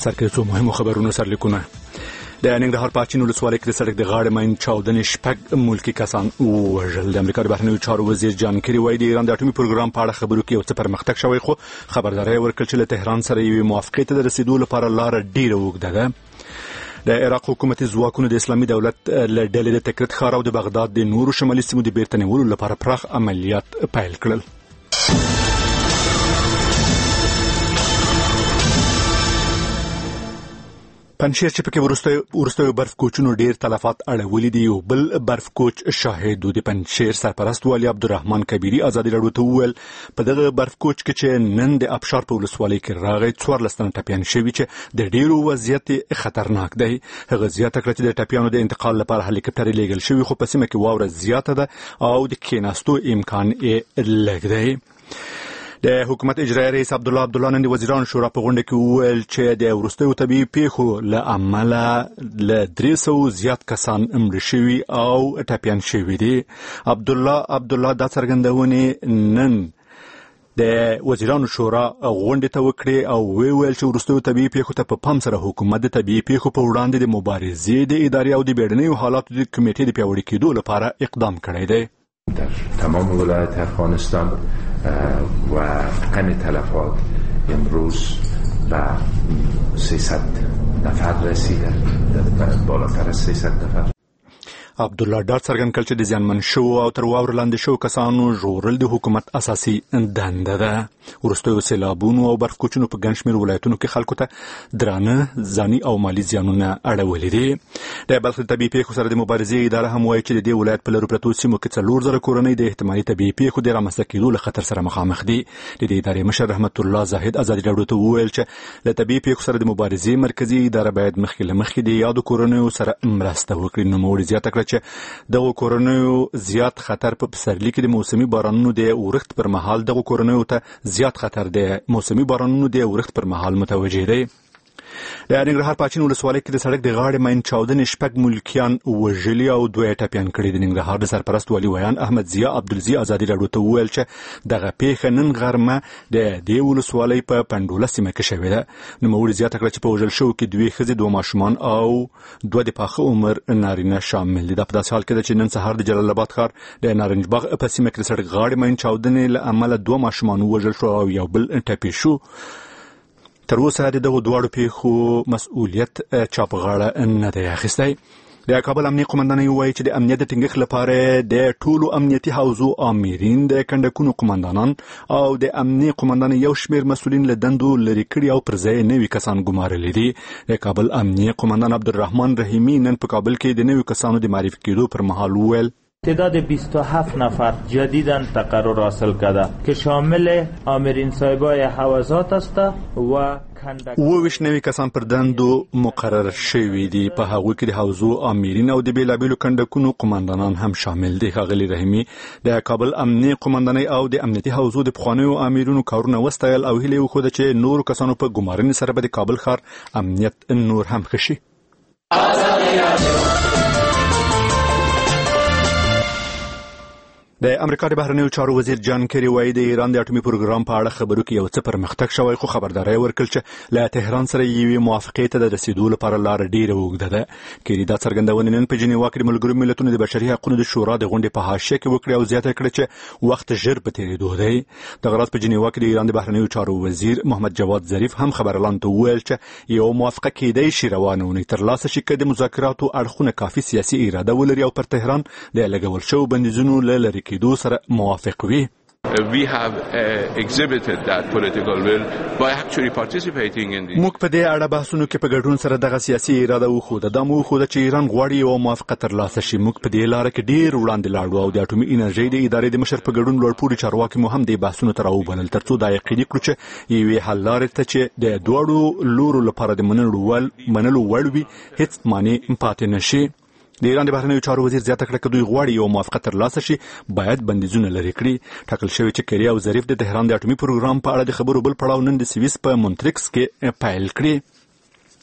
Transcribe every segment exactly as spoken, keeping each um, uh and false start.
سر کې څو مهمو خبرونو سرلیکونه. د ننګرهار په اچین ولسوالۍ کې د سړک د غاړې ماین چاودنې شپږ ملکي کسان ووژل. د امریکا د بهرنیو چارو وزیر جان کیری وایي د ایران د اټومي پروګرام په اړه خبرو کې یو څه پرمختګ شوی، خو خبرداری ورکړ چې له تهران سره یوې موافقې ته د رسیدو لپاره لاره ډیره اوږده ده. د عراق حکومتي ځواکونو د اسلامي دولت له ډلې د تکرت ښار او د بغداد د نورو شمالي سیمو د بیرته نیولو لپاره پراخ عملیات پیل کړل. پنځیر چې پکې وروستیو برف کوچونو ډیر تلفات اړولي دي. یو بل برف کوچ شاهد د پنځیر سرپرست والي عبدالرحمن کبیری ازادي راډیو ته وویل په دغه برف کوچ کې چې نن د ابشار په ولسوالۍ کې راغی څوارلس تنه ټپیان شوي چې د ډیرو وضعیت خطرناک دی. هغه زیاته کړه چې د ټپیانو د انتقال لپاره هلیکاپټر لیږل شوی، خو په سیمه کې واوره زیاته ده او د کېناستو امکان یې لږ دی. د حکومت اجرایي رئیس عبدالله عبدالله نن د وزیرانو شورا په غونډه کې وویل چې د وروستیو طبیعي پیښو له امله له درې سوو زیات کسان مړه شوي او ټپیان شوي دي. عبدالله عبدالله دا څرګندونې نن د وزیرانو شورا غونډې ته وکړې او ویل چې وروستیو طبیعي پیښو ته په پام سره حکومت د طبیعي پیښو په وړاندې د مبارزې د ادارې او د بیړنیو حالاتو د کمیټې د پیاوړي کېدو لپاره اقدام کړی دی. در تمام ولایت افغانستان و کم تلفات امروز به سیصد نفر رسیده، بالاتر از سیصد نفر. عبدالله ډاډ څرګند کړ چې د زیانمن شوو او تر واورو لاندې شوو کسانو ژغورل د حکومت اساسي دنده ده. وروستیو سیلابونو او برف کوچونو په ګڼ شمېر ولایتونو کې خلکو ته درانه ځاني او مالي زیانونه اړولي دي. د بلخ د طبیعي پیښو سره د مبارزې اداره هم وایي چې د دې ولایت په لرو پرتو سیمو کې څلور زره کورنۍ د احتمالي طبیعي پیښو د رامنځته کېدو له خطر سره مخامخ دي. د دې ادارې مشر رحمت الله زاهد ازادي راډیو ته وویل چې له طبیعي پیښو سره د مبارزې مرکزي اداره باید مخکې له مخکې د یادو کورنیو سره مرسته وکړي. نوموړي زیاته کړه چې دغه کورنیو زیات خطر په پسرلي کې د موسمي بارانونو د اورښت پر مهال دغه کورنیو ته زیات خطر د موسمي بارانونو د اورښت پر مهال متوجه دی. د ننګرهار په اچین ولسوالۍ کې د سړک د غاړې ماین چاودنې شپږ ملکیان وژلي او دوه یې ټپیان کړي. د ننګرهار د سرپرست والي ویان احمد ضیا عبدالزي ازادي راډیو ته وویل چې دغه پیښه نن غرمه د دې ولسوالۍ په پنډوله سیمه کې شوې ده. نوموړي زیاته کړه چې په وژل شوو کې دوې ښځې، دوه ماشومان او دوه د پاخه عمر نارینه شامل دي. دا په داسې حال کې ده چې نن سهار د جلال آباد ښار د نارنج باغ په سیمه کې د سړک غاړې ماین چاودنې له امله دوه ماشومان ووژل شو او یو بل ټپي شو. تر اوسه د دغو دواړو پیښو مسؤلیت چا په غاړه نه دی اخیستی. د کابل امنیه قومندانۍ وایي چې د امنیت د ټینګښت لپاره د ټولو امنیتي حوزو آمرین، د کنډکونو قومندانان او د امنیه قومندانۍ یو شمېر مسؤلین له دندو لرې کړي او پر ځای نوي کسان ګمارلي دي. د کابل امنیه قومندان عبدالرحمن رحیمی نن په کابل کې د نوي کسانو د معرفي کېدو پر مهال وویل تعداد بیست و هفت نفر جدیداً تقرر حاصل کرده که شامل آمرین صاحبای حوزات است و اوویشت نوي کسان پر دندو مقرر شوي دي. په هغوی کې د حوزو آمرین او د بیلابیلو کنډکونو قومندانان هم شامل دي. ښاغلي رحیمي د کابل امنیه قومندانۍ او د امنیتي حوزو د پخوانیو آمرینو کارونه وستایل او هیله یې وښوده چې نورو کسانو په ګمارنې سره به د کابل ښار امنیت نور هم ښه شي. د امریکا د بهرنیو چارو وزیر جان کیری وایي د ایران د اټومي پروګرام په اړه خبرو کې یو څه پرمختګ شوی، خو خبرداری ورکړل چې له تهران سره یوې موافقې ته د رسیدو لپاره لاره ډیره اوږده ده. کیری دا څرګندونې نن په جنیوا کې د ملګرو ملتونو د بشري حقوقو د شورا د غونډې په حاشیه کې وکړې او زیاته کړه چې وخت ژر په تېرېدو دی. دغه ورځ په جنیوا کې د ایران د بهرنیو چارو وزیر محمد جواد ظریف هم خبرلاندو ته وویل چې یو موافقه کېدای شي روانه اونۍ ترلاسه شي که د مذاکراتو اړخونه کافي سیاسي اراده ولري او پر تهران د لګول شوو بندیزونو له لرې کېدو سره موافق وي. We have uh, exhibited that political will by actually participating in the موږ په دې اړه بحثونو کې په ګډون سره دغه سیاسي اراده وښوده. دا مو وښوده چې ایران غواړي یوه موافقه ترلاسه شي. موږ په دې لاره کې ډېر وړاندې لاړو او د اټومي انرژۍ د ادارې د مشر په ګډون لوړپوړي چارواکي مو هم دې بحثونو ته راوبلل تر څو دا یقیني کړو چې یوې حل لارې ته چې د دواړو لورو لپاره د منلو وړ وي هیڅ مانع پاتې نه شي. د ایران د بهرنیو چارو وزیر زیاته کړه که دوی غواړي یو موافقه ترلاسه شي باید بندیزونه لرې کړي. ټاکل شوی چې کیری او ظریف د تهران د اټومي پروګرام په اړه د خبرو بل پړاو نن د سویس په مونټریکس کې پیل کړي.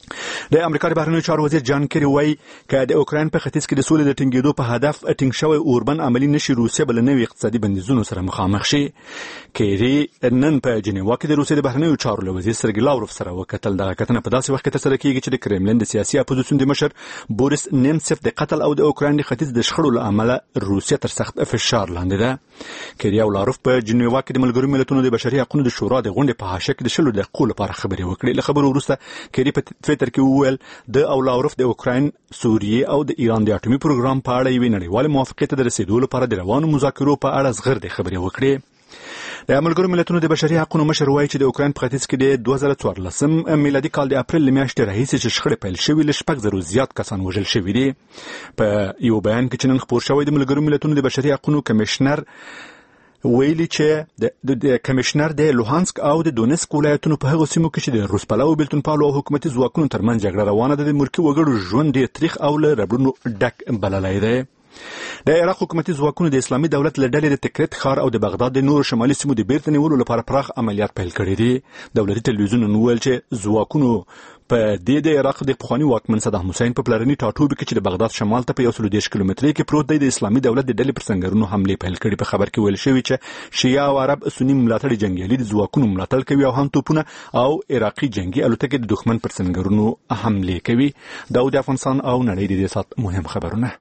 د امریکا د بهرنیو چارو وزیر جان کری وایي چې د اوکراین په ختیځ کې د سولې د ټینګېدو په هدف ټینګ شوی اوربند عملی نشي روسیه بل نوې اقتصادي بندیزونو سره مخامخ شي. کری نن په جنیوا کې د روسیې د بهرنیو چارو له وزیر سرګی لاوروف سره وکتل. دغه کتنه په داسې وخت کې ترسره کیږي چې د کرملین د سیاسي اپوزیسیون د مشر بوریس نیمسف د قتل او د اوکراین د ختیځ د شخړو له امله روسیه تر سخت فشار لاندې ده. کری او لاوروف په جنیوا کې د ملګرو ملتونو د بشري حقوقو د شورا د غونډې په حاشیه کې د شلو دقیقو لپاره خبرې وکړې. له خبرو وروسته کری په ټویټر کې وویل د او لاوروف د اوکراین، سوریې او د ایران د اټومي پروګرام په اړه یوې نړیوالې موافقې ته د رسیدو لپاره د روانو مذاکرو په اړه زغردې خبرې وکړې. د ملګرو ملتونو د بشري حقوقو مشر وایي چې د اوکراین په ختیځ کې د دوه زره څوارلسم میلادي کال د اپریل میاشتې راهیسې چې شخړې پیل شوې له شپږ زرو زیات کسان وژل شوي دي. په یو بیان کې چې نن خپور شوی د ملګرو ملتونو د بشري حقوقو کمشنر ویلي چې د کمشنر د لوهانسک او د دونیسک ولایتونو په هغو سیمو کې چې د روس پلوو بېلتونپالو او حکومتي ځواکونو ترمنځ جګړه روانه ده د ملکي وګړو ژوند ډېر تریخ او له ربړونو ډک بللی دی. د عراق حکومتي ځواکونو د اسلامي دولت له ډلې د تکریت ښار او د بغداد د نورو شمالي سیمو د بیرته نیولو لپاره پراخ عملیات پیل کړي دي. دولتي تلویزیون نن وویل چې ځواکونو په دې د عراق د پخواني واکمن صدام حسین په پلرني ټاټوبي کې چې د بغداد شمال ته په یو سل او دېرش کیلومترۍ کې پروت دی د اسلامي دولت د ډلې پر سنګرونو حملې پیل کړي. په خبر کې ویل شوي چې شیعه او عرب سني ملاتړي جنګیالي د ځواکونو ملاتړ کوي او هم توپونه او عراقي جنگي الوتکې د دښمن پر سنګرونو حملې کوي. دا د افغانستان او نړۍ د دې سات مهم خبرونه.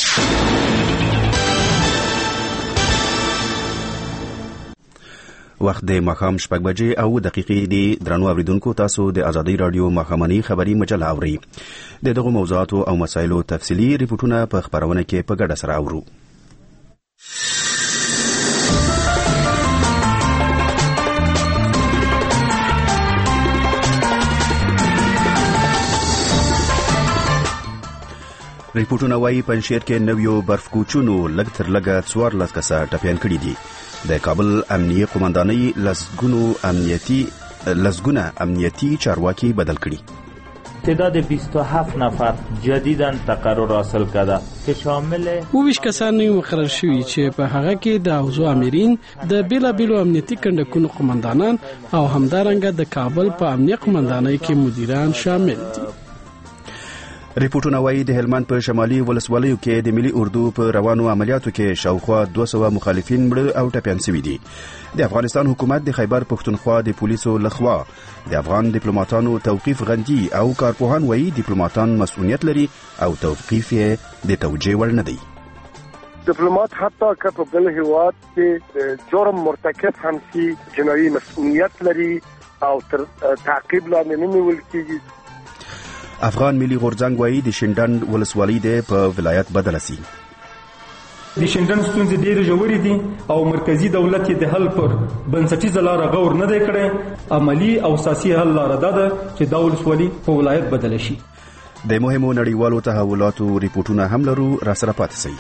وخت د ماښام شپږ بجې او دقیقې دي. درنو اوریدونکو، تاسو د ازادي رادیو ماښامنۍ خبري مجله اورئ. د دغو موضوعاتو او مسایلو تفصیلي ریپورتونه په خبرونه کې په ګډه سره اورو. ریپورتونه وايي پنځیر کې نویو برفکوچونو لږ تر لږه څوارلس کسه ټپیان کړي دي. د کابل امنیه قومندانۍ لسګونو امنیتي لسګونه امنیتي چارواکي بدل کړي. تعداد بیست و هفت نفر جدیداً تقرر حاصل کرده که شامل اوویشت کسان مقرر شوي چې په هغه کې د حوزو امرین، د بیلابیلو امنیتي کندکونو قومندانان او همدارنګه د کابل په امنیه قومندانۍ کې مدیران شامل دي. ریپورتونه وايي د هلمند په شمالي ولسوالیو کې د ملي اردو په روانو عملیاتو کې شاوخوا دوه سوه مخالفین مړه او ټپیان شوي دي. د افغانستان حکومت د خیبر پښتونخوا د پولیسو لخوا د افغان ډیپلوماټانو توقیف غندي او کارپوهان وايي ډیپلوماټان مسؤلیت لري او توقیف یې د توجیه وړ نه دی. ډیپلوماټ حتی که په بل هیواد کې جرم مرتکب هم شي جنایي مسؤلیت لري او تر تعقیب لاندې نه نیول کیږي. افغان ملي غورځنګ وايي د شینډن ولسوالۍ د په ولایت بدل شي. د شینډن ستونزې ډېرې ژورې دي او مرکزی دولت یې د حل پر بنسټیزه لاره غور نه دی کړی. عملی او سیاسي حل لاره دا ده چې دا ولسوالي په ولایت بدل شي. د مهمو نړیوالو تحولاتو ریپورتونه هم لرو، را سره پاتې شئ.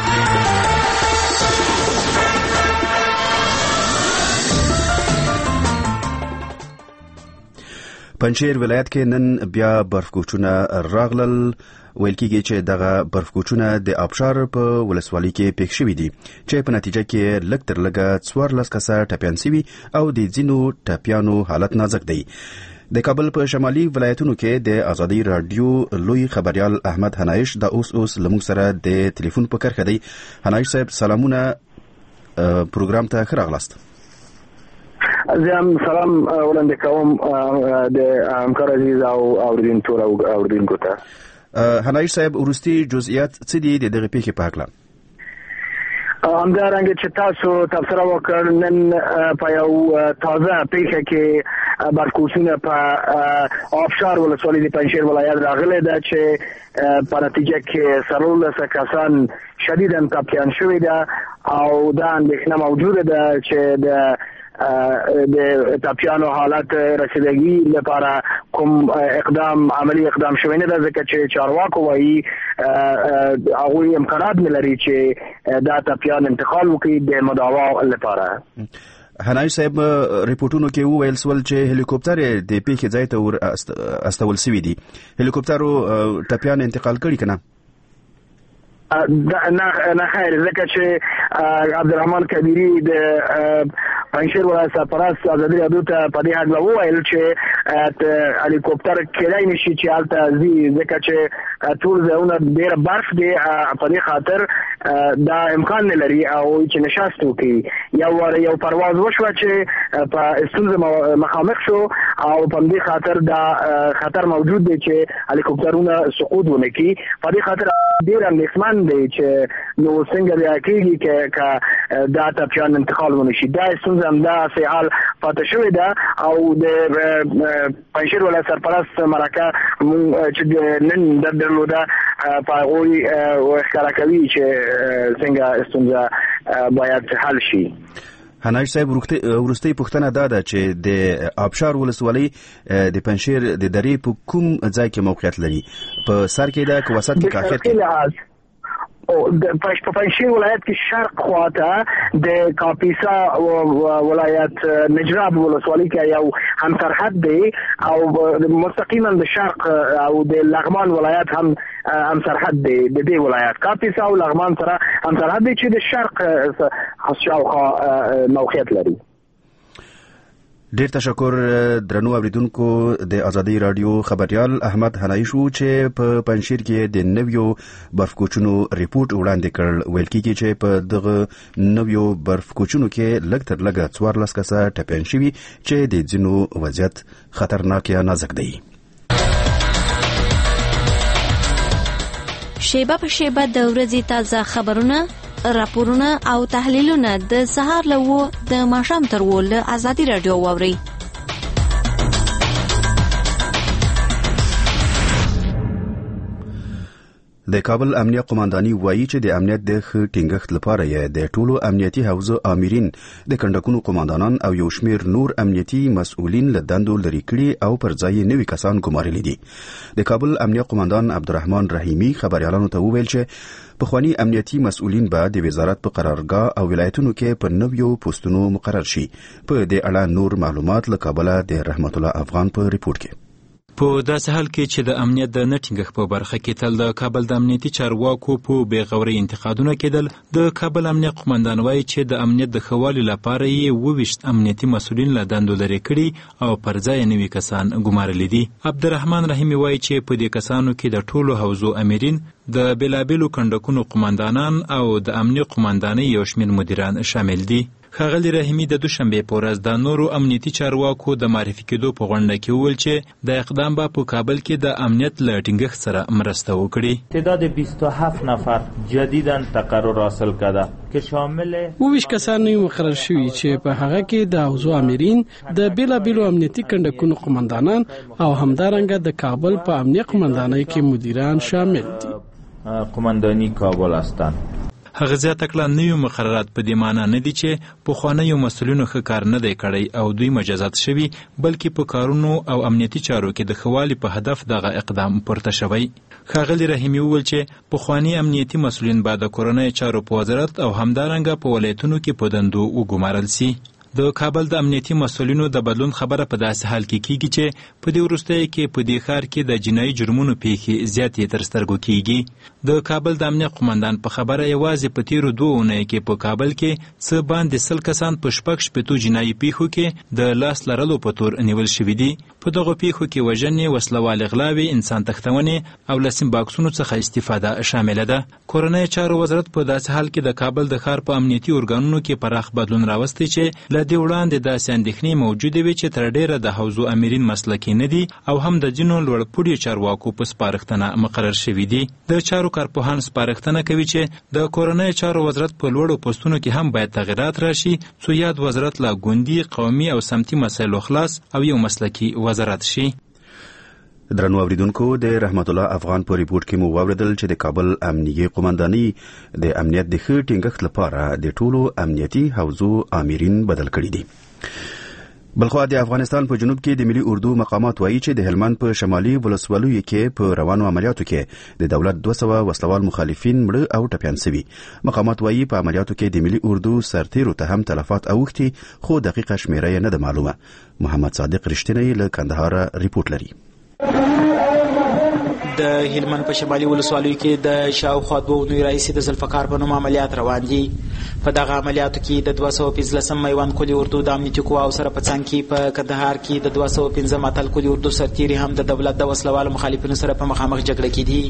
پنځیر ولایت کې نن بیا برفکوچونه راغلل. ویل کېږي چې دغه برفکوچونه د آبشار په ولسوالۍ کې پېښ شوي دي چې په نتیجه کې لږ تر لږه څوارلس کسه ټپیان شوي او د ځینو ټپیانو حالت نازک دی. د کابل په شمالي ولایتونو کې د ازادي رادیو لوی خبريال احمد حنایش د اوس اوس لمونږ سره د ټلیفون په کرخه دی. حنایش صاحب سلامونه، پروګرام ته ښه راغلاست. زم سلام وړاندې کوم د همکار عزیز او اوریدونکو او اوریدونکو ته. حنایش صاحب، ورستي جزئیات څه دي د دغه پیښې په هکله؟ همدارنګه چې تاسو تبصره وکړ، نن په یو تازه پیښه کې برکوچونه په آبشار ولسوالۍ د پنځیر ولایت راغلي ده چې په نتیجه کې څلورلس کسان شدیداً ټپیان شوي ده او دا اندېښنه موجوده ده چې د د ټپیانو حالت رسیدگی لپاره کوم اقدام عملی اقدام شوی نه ده، ځکه چې چارواکو وایي هغوی امکانات نه لري چې دا ټپیان انتقال وکړي د مداوا لپاره. حنایش صاحب، ریپورتونو کې وویل سول چې هلیکوپټر د پیښې ځای ته ور استول شوي دي. هلیکوپټرو ټپیان انتقال کړي که نه؟ نه نه خیر، ځکه چې عبدالرحمن کبیری د پنځیر ولایت سرپرست ازادي رادیو ته په دې اړه وویل چې هلیکوپټر کېدای نشي چې هلته ځي ځکه چې ټول ځایونه ډېر برف دی په دې خاطر دا امکان نه لري او چې نشست وکړي یو واره یو پرواز وشوه چې په ستونزه مخامخ شو او په دې خاطر دا خطر موجود دی چې هلیکوپټرونه سقوط ونه کړي په دې خاطر ډېر اندېښمن دی چې نو څنګه بیا کېږي چې دا ټپیان انتقال ونه شي دا ستونزه همداسې حال پاتې شوې ده او د پنجشیر ولایت سرپرست مرکه چې نن درلوده په هغوی ښکاره کوي چې څنګه ستونزه باید حل شي. هناج صاحب وروستۍ پوښتنه دا ده چې د آبشار ولسوالۍ د پنجشیر د درې په کوم ځای کې موقعیت لري؟ په سر کې ده که وسط کې که آخر کې؟ او د پنجشیر ولایت کې شرق خواته د کاپیسا ولایت نجراب ولسوالۍ کې یو هم سرحد دی او مستقیما د شرق او د لغمان ولایت هم هم سرحد دی د دې ولایت کاپیسا او لغمان سره هم سرحد دی چې د شرق شاوخوا موقعیت لري. ډیر تشکر درنو اوریدونکو د ازادي رادیو خبريال احمد حنای شو چې په پنجشیر کې د نویو برفکوچونو ریپورت وړاندې کړ. ویل کېږي چې په دغه نویو برفکوچونو کې لږ تر لږه څوارلس کسه ټپیان شوي چې د ځینو وضعیت خطرناک یا نازک دی. شیبه په شیبه د ورځې تازه خبرونه راپورونه او تحلیلونه د سهار له وو د ماښام تر وو له ازادي رادیو واوري. د کابل امنیه قومانداني وایي چې د امنیت د ښه ټینګښت لپاره یې د ټولو امنیتي حوزو آمرین د کنډکونو قوماندانان او یو شمیر نور امنیتي مسؤلین له دندو لرې کړي او پر ځای نوي کسان ګمارلي دي. د کابل امنیه قوماندان عبدالرحمن رحیمي خبريالانو ته وویل چې پخوانی امنیتي مسؤلین به د وزارت په قرارګاه او ولایتونو کې په نویو پوسټونو مقرر شي. په دې اړه نور معلومات له کابل د رحمت الله افغان په ریپورت کې. په داسې حال کې چې د امنیت د نټینګښ په برخه کې تل د کابل د امنیتي چارواکو په بېغورۍ انتقادونه کېدل، د کابل امنیه قوماندان وایي چې د امنیت د ښه والي لپاره یې اوویشت امنیتي مسؤلین له دندو لرې کړي او پر ځای نوي کسان ګمارلي دي. عبدالرحمن رحیمي وایي چې په دې کسانو کې د ټولو حوزو امرین، د بېلابېلو کنډکونو قوماندانان او د امنیه قوماندانۍ یو شمېر مدیران شامل دي. ښاغلي رحیمي د دوشنبې په ورځ د نورو امنیتي چارواکو د معرفي کېدو په غونډه کې وویل چې د اقدام به په کابل کې د امنیت له ټینګښت سره مرسته وکړي. تعداد بیست و هفت نفر جدیداً تقرر حاصل کرده که شامل اوویشت کسان نوي مقرر شوي چې په هغه کې د حوزو امرین، د بېلابېلو امنیتي کنډکونو قوماندانان او همدارنګه د کابل په امنیه قوماندانۍ کې مدیران شامل دي. قوماندانی کابل هستند. هغه زیاته کړه نوي مقررات په دې معنی نه دي چې پخوانیو مسؤلینو ښه کار نه دی کړی او دوی مجازات شوي، بلکې په کارونو او امنیتي چارو کې د ښه والي په هدف دغه اقدام پورته شوی. ښاغلي رحیمي وویل چې پخواني امنیتي مسؤلین به د کورنیو چارو په وزارت او همدارنګه په ولایتونو کې په دندو وګمارل سي. د کابل د امنیتي مسؤلینو د بدلون خبره په داسې حال کې کیږي چې په دې وروستیو کې په دې ښار کې د جنایي جرمونو پیښې زیاتې تر سترګو کیږي. د کابل د امنیه قوماندان په خبره یوازې په تیرو دوه اونیو کې په کابل کې څه باندې سل کسان په شپږ شپېتو جنایي پیښو کې د لاس لرلو په تور نیول شوي دي. په دغو پیښو کې وژنې، وسلوالې غلاوې، انسان تښتونې او له سیم باکسونو څخه استفاده شامله ده. کورنۍ چارو وزارت په داسې حال کې د کابل د ښار په امنیتي ارګانونو کې پراخ بدلون راوستی چې له دې وړاندې داسې اندېښنې موجودې وې چې تر ډېره د حوزو امرین مسلکي نه دي او هم د ځینو لوړپوړي چارواکو په سپارښتنه مقرر شوي دي. د چارو کارپوهان سپارښتنه کوي چې د کورنۍ چارو وزارت په لوړو پوستونو کې هم باید تغیرات راشي څو یاد وزارت له ګوندي، قومي او سمتي مسایلو خلاص او یو مسلکي وزارت شي. درنو اوریدونکو د رحمت الله افغان په ریپورت کې مو واوریدل چې د کابل امنیه قومانداني د امنیت د ښه ټینګښت لپاره د ټولو امنیتي حوزو آمرین بدل کړي دي. بلخوا د افغانستان په جنوب کې د ملي اردو مقامات وایي چې د هلمند په شمالي ولسوالیو کې په روانو عملیاتو کې د دولت دوه سوه وسلوال مخالفین مړه او ټپیان شوي. مقامات وایي په عملیاتو کې د ملي اردو سرتیرو ته هم تلفات اوښتي، خو دقیقه شمیره یې نه ده معلومه. محمد صادق رښتینی له کندهار ریپورت لري. د هلمند په شمالي ولسوالیو کې د شاوخوا دوه اونیو راهیسې د ذوالفقار په نوم عملیات روان دي. په دغه عملیاتو کې د دوه سوه پنځلسم میوند قلي اردو د امنیتي قواو سره په څنګ کې په کندهار کې د دوه سوه پنځم اتل قلي اردو سرتیري هم د دولت د وسلوالو مخالفینو سره په مخامخ جګړه کې دي.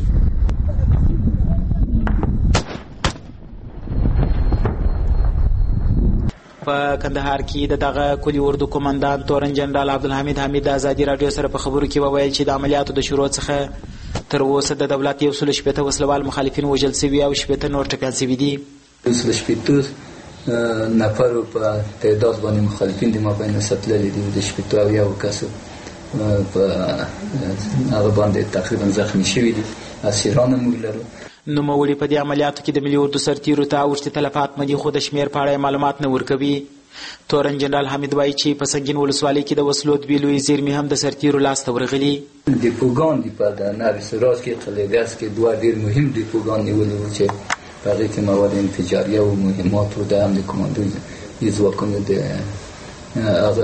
په کندهار کې د دغه قلي اردو قومندان تورن جنرال عبدالحمید حمید د ازادي راډیو سره په خبرو کې وویل چې د عملیاتو د شروع څخه تر اوسه د دولت یو سل شپېته وسلوال مخالفین وژل سوي او شپېته نور ټپیان سوي دي. یو سل شپېته نفرو په تعداد باندې مخالفین د مابین ساتللي دي. د شپېته او یو کسو په هغه باندې تقریبا زخمي شوي دي. اسیران هم موږ لرو. نوموړي په دې عملیاتو کې د ملي اردو سرتیرو ته اوښتې تلفات مني، خو د شمېر په اړه معلومات نه ورکوي. تورن جنرال حمید وایي چې په سنګین ولسوالۍ کې د وسلو دوې لویې زیرمې هم د سرتیرو لاسته ورغلي. ډیپوګان دي په د نوي سراج کې قلعه ګز کې دوه ډېر مهم ډیپوګان نیولي وو چې په هغې کې مواد انفجاریه او مهمات وو. د هم د کمانډوي ځواکونو د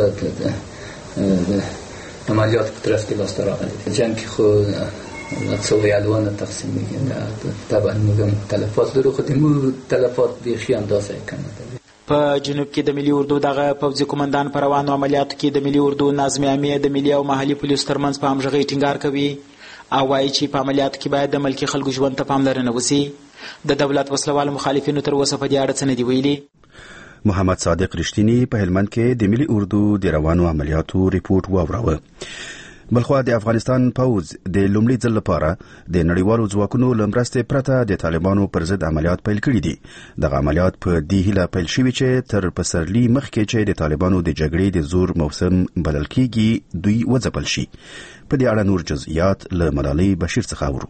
هغه عملیات په طرف کې لاسته راغلي. جنګ کې خو څو یالوانه تقسیم میگن طبعا موږ تلفات لرو، خو د تلفات بیخي اندازه کم ده. په جنوب کې د ملي اردو دغه پوځي قومندان په روانو عملیاتو کې د ملي اردو نظم عامې د ملي او محلي پولیسو ترمنځ په همغږۍ ټینګار کوي او وایي چې په عملیاتو کې باید د ملکي خلکو ژوند ته پاملرنه وشي. د دولت وسلوالو مخالفینو تر اوسه په دې اړه څه نه دي ویلي. محمد صادق رښتینی په هلمند کې د ملي اردو د روانو عملیاتو ریپورت واوراوه. بلخوا د افغانستان پوځ د لومړي ځل لپاره د نړیوالو ځواکونو له مرستې پرته د طالبانو پر ضد عملیات پیل کړي دي. دغه عملیات په دې هیله پیل شوي چې تر پسرلي مخکې چې د طالبانو د جګړې د زور موسم بلل کېږي دوی وځپل شي. په دې اړه نور جزئیات له ملالۍ بشیر څخه اورو.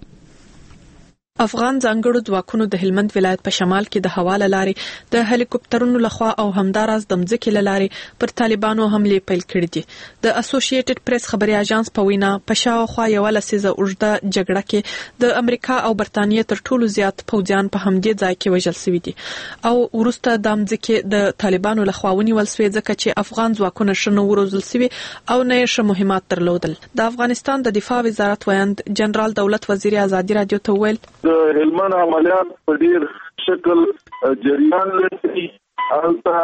افغان ځانګړو ځواکونو د هلمند ولایت په شمال کې د هوا له لارې د هلیکوپټرونو لخوا او همداراز د مځکې له لارې پر طالبانو حملې پیل کړې دي. د اسوسییټډ پریس خبري اژانس په وینا په شاوخوا یوه لسیزه اوږده جګړه کې د امریکا او برتانیې تر ټولو زیات پوځیان په همدې ځای کې وژل شوي دي او وروسته د مځکې د طالبانو لخوا ونیول شوې ځکه چې افغان ځواکونه ښه نه وروزل شوي او نه یې ښه مهمات درلودل. د افغانستان د دفاع وزارت ویاند جنرال دولت وزیر ازادي راډیو ته ویل د هلمند عملیات په ډیر شکل جریان لري. البته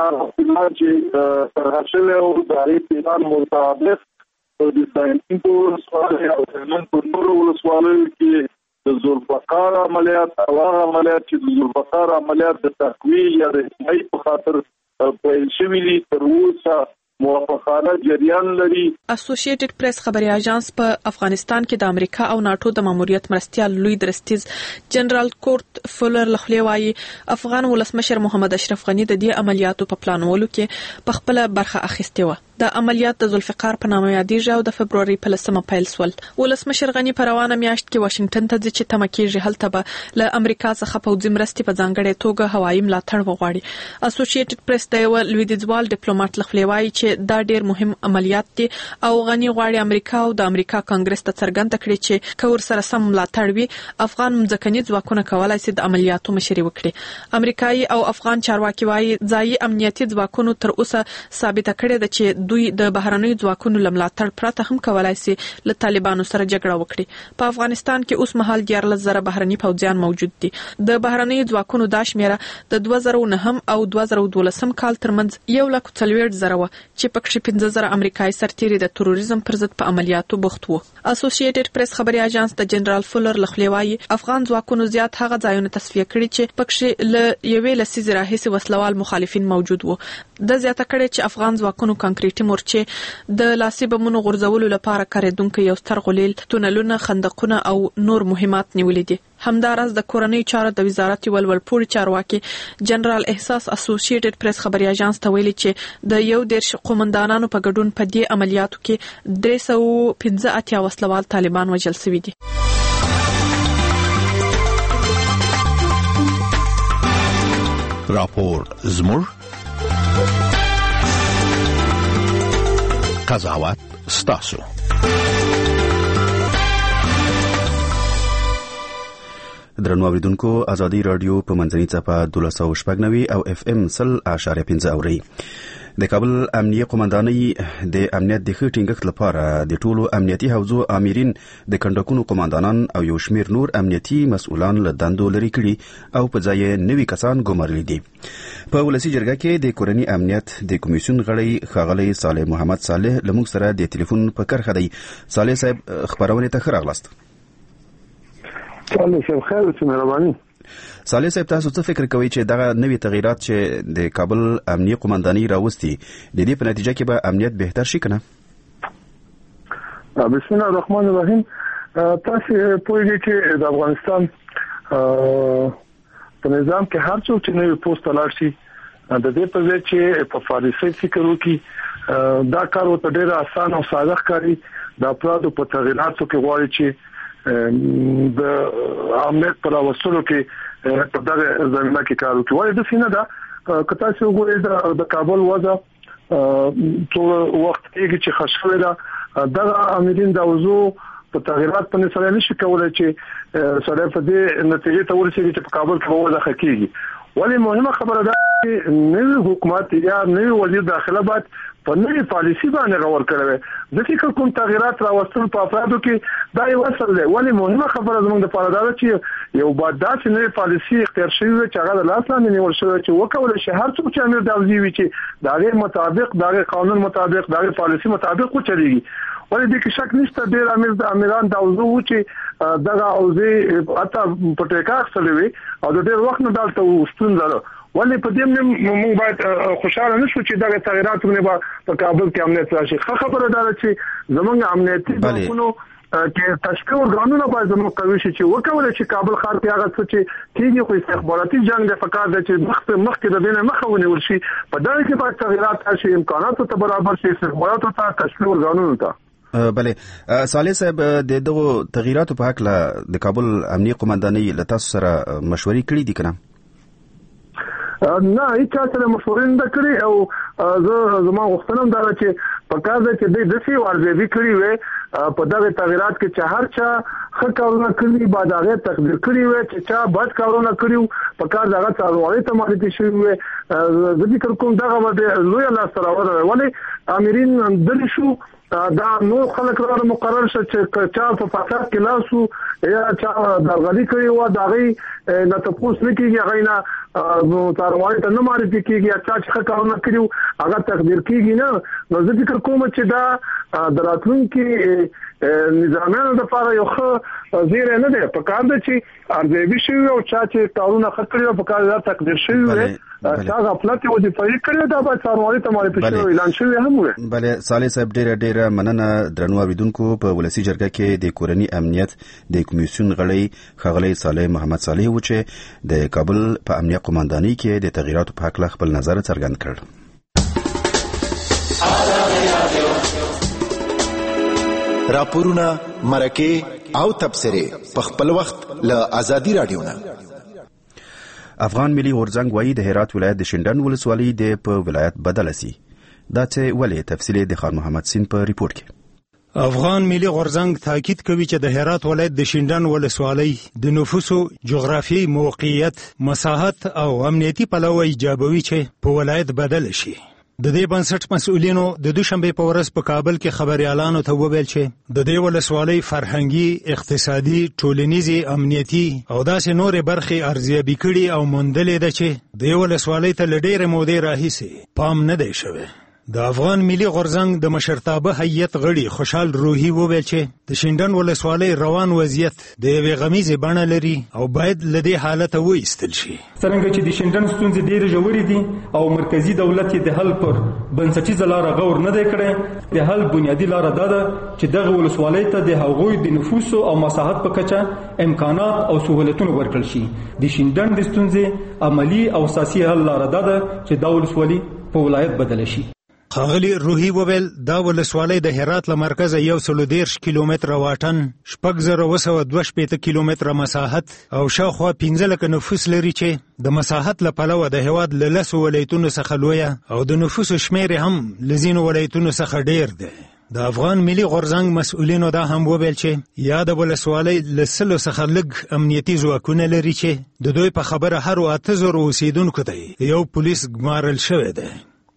چې تر حاصل او د هغې پلان مطابق د ساینسي ولسوالۍ او هلمند په نورو ولسوالیو کې د ذوالفقار عملیات او هغه عملیات چې د ذوالفقار عملیات د تقویې یا د حمایې په خاطر پیل شوي دي تر اوسه موافقانه جریان لري. اسوسییټډ پریس خبري اژانس په افغانستان کې د امریکا او ناتو د ماموریت مرستیال لوی درستیز جنرال کورت فولر لخوا وايي افغان ولسمشر محمد اشرف غنی د دې عملیاتو په پلانولو کې په خپل برخه اخیستې و. د عملیات د ذوالفقار په نامه یادېږي او د فبروري په لسمه پیل شول. ولسمشر غنی په روانه میاشت کې واشنگټن ته ځي چې تمه کېږي هلته به له امریکا څخه پوځي مرستې په ځانګړې توګه هوایي ملاتړ وغواړي. اسوسییټډ پریس د یوه لویدیځوال ډیپلوماټ لخوا وايي چې دا ډېر مهم عملیات دي او غنی غواړي امریکا او د امریکا کانګرس ته څرګنده کړي چې که ورسره سم ملاتړ وي افغان مځکني ځواکونه کولی شي د عملیاتو مشري وکړي. امریکایي او افغان چارواکي وايي ځایي امنیتي ځواکونو تر اوسه ثابته کړې ده چې دوی د بهرنیو ځواکونو له ملاتړ پرته هم کولی شي له طالبانو سره جګړه وکړي. په افغانستان کې اوس مهال دیارلس زره بهرني پوځیان موجود دي. د بهرنیو ځواکونو دا شمیره د دوه زره نهم او دوه زره دولسم کال ترمنځ یو لک څلوېښت زره وه چې پکې پنځه زره امریکایي سرتیري د تروریزم پر ضد په عملیاتو بوخت وو. اسوسییټډ پریس خبري اژانس د جنرال فولر لخوا وايي افغان ځواکونو زیات هغه ځایونه تصفیه کړي چې پکې له یوې لسیزې راهیسې وسلوال مخالفین موجود وو. د زیاته کړي چې افغان ځواکونو کانکریټي مورچې د لاسي بمونو غورځولو لپاره کارېدونکي یو ستر غلیل، تونلونه، خندقونه او نور مهمات نیولي دي. همداراز د کورنۍ چارو د وزارت یو ولولپوړي چارواکي جنرال احساس اسوسییټډ پریس خبري اژانس ته ویلي چې د یو دېرش قومندانانو په ګډون په دې عملیاتو کې درې سوه پنځه اتیا وسلوال طالبان وژل شوي دي. راپور زموږ قضاوت ستاسو. درنو اوریدونکو ازادي رادیو په منځنۍ څپه دولس سوه شپږ نوي او اف ام سل اشاریه پنځه اوري. د کابل امنیه قومندانۍ د امنیت د ښه ټینګښت لپاره د ټولو امنیتي حوزو امرین د کنډکونو قومندانان او یو شمیر نور امنیتي مسؤلان له دندو لرې کړي او په ځای نوي کسان ګمارلي دي. په ولسی جرګه کې د کورنی امنیت د کمیسیون غړی ښاغلی صالح محمد صالح له موږ سره د ټلیفون په کرښه دی. صالح صاحب خبرونه ته ښه راغلاست. صالح صاحب خیر اوسئ، مهرباني. صالح صاحب تاسو څه فکر کوئ چې دغه نوي تغیرات چې د کابل امنیه قومندانۍ راوستي د دې په نتیجه کې به امنیت بهتر شي کنه؟ بسم الله الرحمن الرحیم. تاسو پوهیږئ چې د افغانستان په نظام کې هر څوک چې نوی پوسټ لاړ شي د دې په ځای چې په فارسی فکر وکړي دا کار ورته ډېر آسان او ساده ښکاري. د افرادو په تغیراتو کې غواړي چې د امنیت پر وسلو کې په دغه زمينه کې کار وکړي. وایي د سینه دا کته چې وګورئ د کابل وضع ټول وخت کې چې خښوي دا دغه امرین د وضو په تغیرات په نسبت نشي کولای چې سره په دې نتیجه ته ورسېږي چې په کابل کې وضع حقيقي. ولی مهمه خبره ده چې نوی حکومت یا نوی وزیر داخله باید په نوی پالیسی باندې غور کړي. ځکه کوم تغیرات راوستل په افرادو کې دا یو اصل دی. ولی مهمه خبره زموږ د پاره ده چې یو بعد داسې نوی پالیسی اختیار شوی چې هغه د لاس لاندې نیول شوی چې وکول شي هر څوک چې امیر داوزي وي چې دغه مطابق دغه قانون مطابق دغه پالیسی مطابق وچلېږي. ولی د کې شک نشته ډېر امیر د امیران داوزو چې دغه اوزي اته پټیکا خپلوي او د ډېر وخت نه دالته وستون زره. ولی په دې موږ باید خوشاله نشو چې دغه تغیرات باندې په کابل کې امنیت راشي. خبره ده چې زمونږ امنیتي ځواکونو کې تشکیل ورغانونه باید زموږ قوي شي چې وکول چې کابل ښار کې هغه څه چې کیږي خو استخباراتي جنگ د فکر د چې مخ مخ کې د دینه مخه ونیول شي. په دغه کې باید تغیرات راشي، امکانات ته برابر شي، استخباراتو ته تشکیل ورغانونه ته. بله صالح صاحب د دغه تغیراتو په حق له د کابل امنیه قومندانۍ له تاسو سره مشورې کړې دي کنه؟ نه هیڅ سره مشورې نه کړې او زه زما غوښتنه دا چې په کار ده چې د دسي ورزيدي کړی وي په دغه تغیرات کې چې هر چا ښه کارونه کړی بعد هغه تقدیر کړی وي چې چا بد کارونه کړیو په کار دغه څاروي ته مالتي شوی وي. زه ذکر کوم دغه باندې لوی الله سره وره ولی امرین دلی شو دا نو خلک را مقرر شو چې چا په فساد کې لاسو یا چا دغلي کوي او دغه نه تاسو نه کیږي غینا نو څاروي ته نه ماري کیږي چا چې کارونه کړیو هغه تقدیر کیږي نه. نو زه فکر کوم چې دا دراتونکو نظامونو د لپاره یو ښه زیره نه ده. په کار ده چې ارزوي شي او چا چې کارونه خطرې په کار دا تقدیر شي وي دا غفلت او د فریق کړی دا به څاروي ته ماري په اعلان شوی هم وي. بله صالح صاحب ډیره ډیره مننه درنو اوریدونکو. په ولسی جرګه کې د کورنی امنیت د کمیسیون غړی ښاغلی صالح محمد صالح و چې د کابل په امنیه قومندانۍ کې د تغیراتو په حق خپل نظر څرګند کړ. راپورونه مرکه او تبصره په خپل وخت له ازادي رادیو نه. افغان ملي غورځنګ وايي د هرات ولایت د شینډن ولسوالۍ د په ولایت بدل سي. دا څه ولې تفصیل د خان محمد سین په ریپورت کې. افغان ملي غورځنګ تاکید کوي چې د هرات ولایت د شینډن ولسوالۍ د نفوسو جغرافیایي موقعیت، مساحت او امنیتي پلوه ایجابوي چې په ولایت بدل شي. د دې بنسټ مسؤلینو د دوشنبه په ورځ په کابل کې خبريالانو ته وویل چې د دې ولسوالۍ فرهنګي، اقتصادي، ټولنیزي، امنیتي او داسې نورې برخې ارزیابي کړي او موندلې ده چې د ولسوالۍ ته لډېره مودې راهیسې پام نه دی شوی. د افغان ملي غورځنګ د مشرتابه هیئت غړي خوشحال روحي وویل چې د شینډن ولسوالۍ روان وضعیت د یوې غمیزې بڼه لري او باید له دې حالته وایستل شي. څرنګه چې د شینډن ستونزې ډېرې ژورې دي او مرکزی دولت یې د حل پر بنسټیزه لاره غور نه دی کړی. د حل بنیادي لاره دا ده چې دغه ولسوالۍ ته د هغوی د نفوسو او مساحت په کچه امکانات او سهولتونه ورکړل شي. د شینډن د ستونزې عملی او اساسي حل لاره دا ده چې دا ولسوالۍ په ولایت بدل شي. ښاغلي روحي وویل دا ولسوالۍ د هرات له مرکزه یو سلو دېرش کیلومتره واټن، شپږ زره اوه سوه دوه شپېته کیلومتره مساحت او شاوخوا پنځه لکه نفوس لري چې د مساحت له پلوه د هېواد له لسو ولایتونو څخه لویه او د نفوسو شمېر هم له ځینو ولایتونو څخه ډېر دی. د افغان ملي غورځنګ مسؤلینو دا هم وویل چې یا د ولسوالۍ له سلو څخه لږ امنیتي ځواکونه لري چې د دوی په خبره هرو اته زرو اوسېدونکو ته یو پولیس ګمارل شوی دی.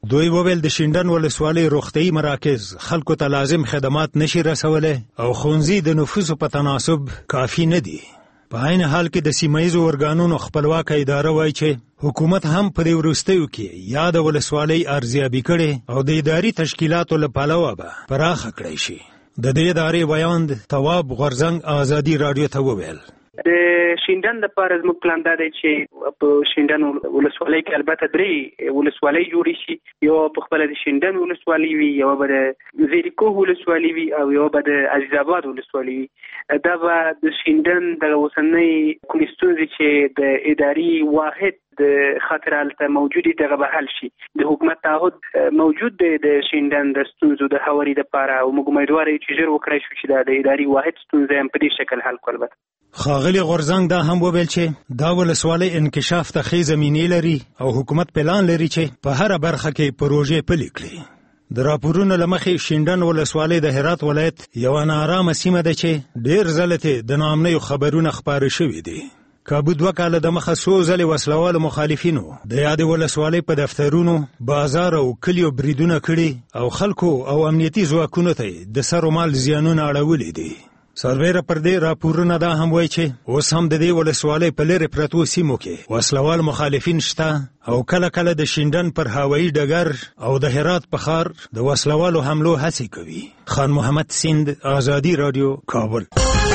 دوی وویل د شینډن ولسوالۍ روغتیايي مراکز خلکو ته لازم خدمات نشي رسولی او ښوونځي د نفوسو په تناسب کافي نه دي. په عین حال کې د سیمهیزو ارګانونو خپلواکه اداره وایي چې حکومت هم په دې وروستیو کې یا د ولسوالۍ ارزیابي کړې او د اداري تشکیلاتو له پلوه به پراخه کړی شي. د دې ادارې ویاند تواب غورځنګ ازادي راډیو ته وویل د شینډن د پاره زموږ پلان دا دی چې په شینډن ولسوالۍ کې البته درې ولسوالۍ جوړې شي، یو په خپل د شینډن ولسوالۍ وي، یو به د زیریکو ولسوالۍ وي او یو به د عزیز آباد ولسوالۍ وي. دا به د شینډن د اوسنۍ کومې ستونزې چې د اداري واحد د خاطر الته موجودي دغه به حل شي. د حکومت تعهد موجود دی د شینډن د ستونزو د هواري لپاره او موږ امیدوار یو چې ژر وکړای شو چې د اداري واحد ستونزې هم په دې شکل حل کړو. البته ښاغلي غورځنګ دا هم وویل چې دا ولسوالۍ انکشاف ته ښې زمینې لري او حکومت پلان لري چې په هره برخه کې پروژې پلي کړي. د راپورونو له مخې شینډن ولسوالۍ د هرات ولایت یوه ناارامه سیمه ده چې ډېر ځله ترې د ناامنیو خبرونه خپاره شوي دي. کابو دوه کاله د مخه څو ځلې وسلوالو مخالفینو د یادې ولسوالۍ په دفترونو، بازار او کلیو بریدونه کړي او خلکو او امنیتي ځواکونو ته د سر و مال زیانونه اړولي دي. سربیره پر دې راپورونه دا هم وایي چې اوس هم د دې ولسوالۍ په لرې پرتو سیمو کې وسلوال مخالفین شته او کله کله د شینډن پر هوایي ډګر او د هرات په ښار د وسلوالو حملو هڅې کوي. خان محمد سیند، ازادي راډیو، کابل.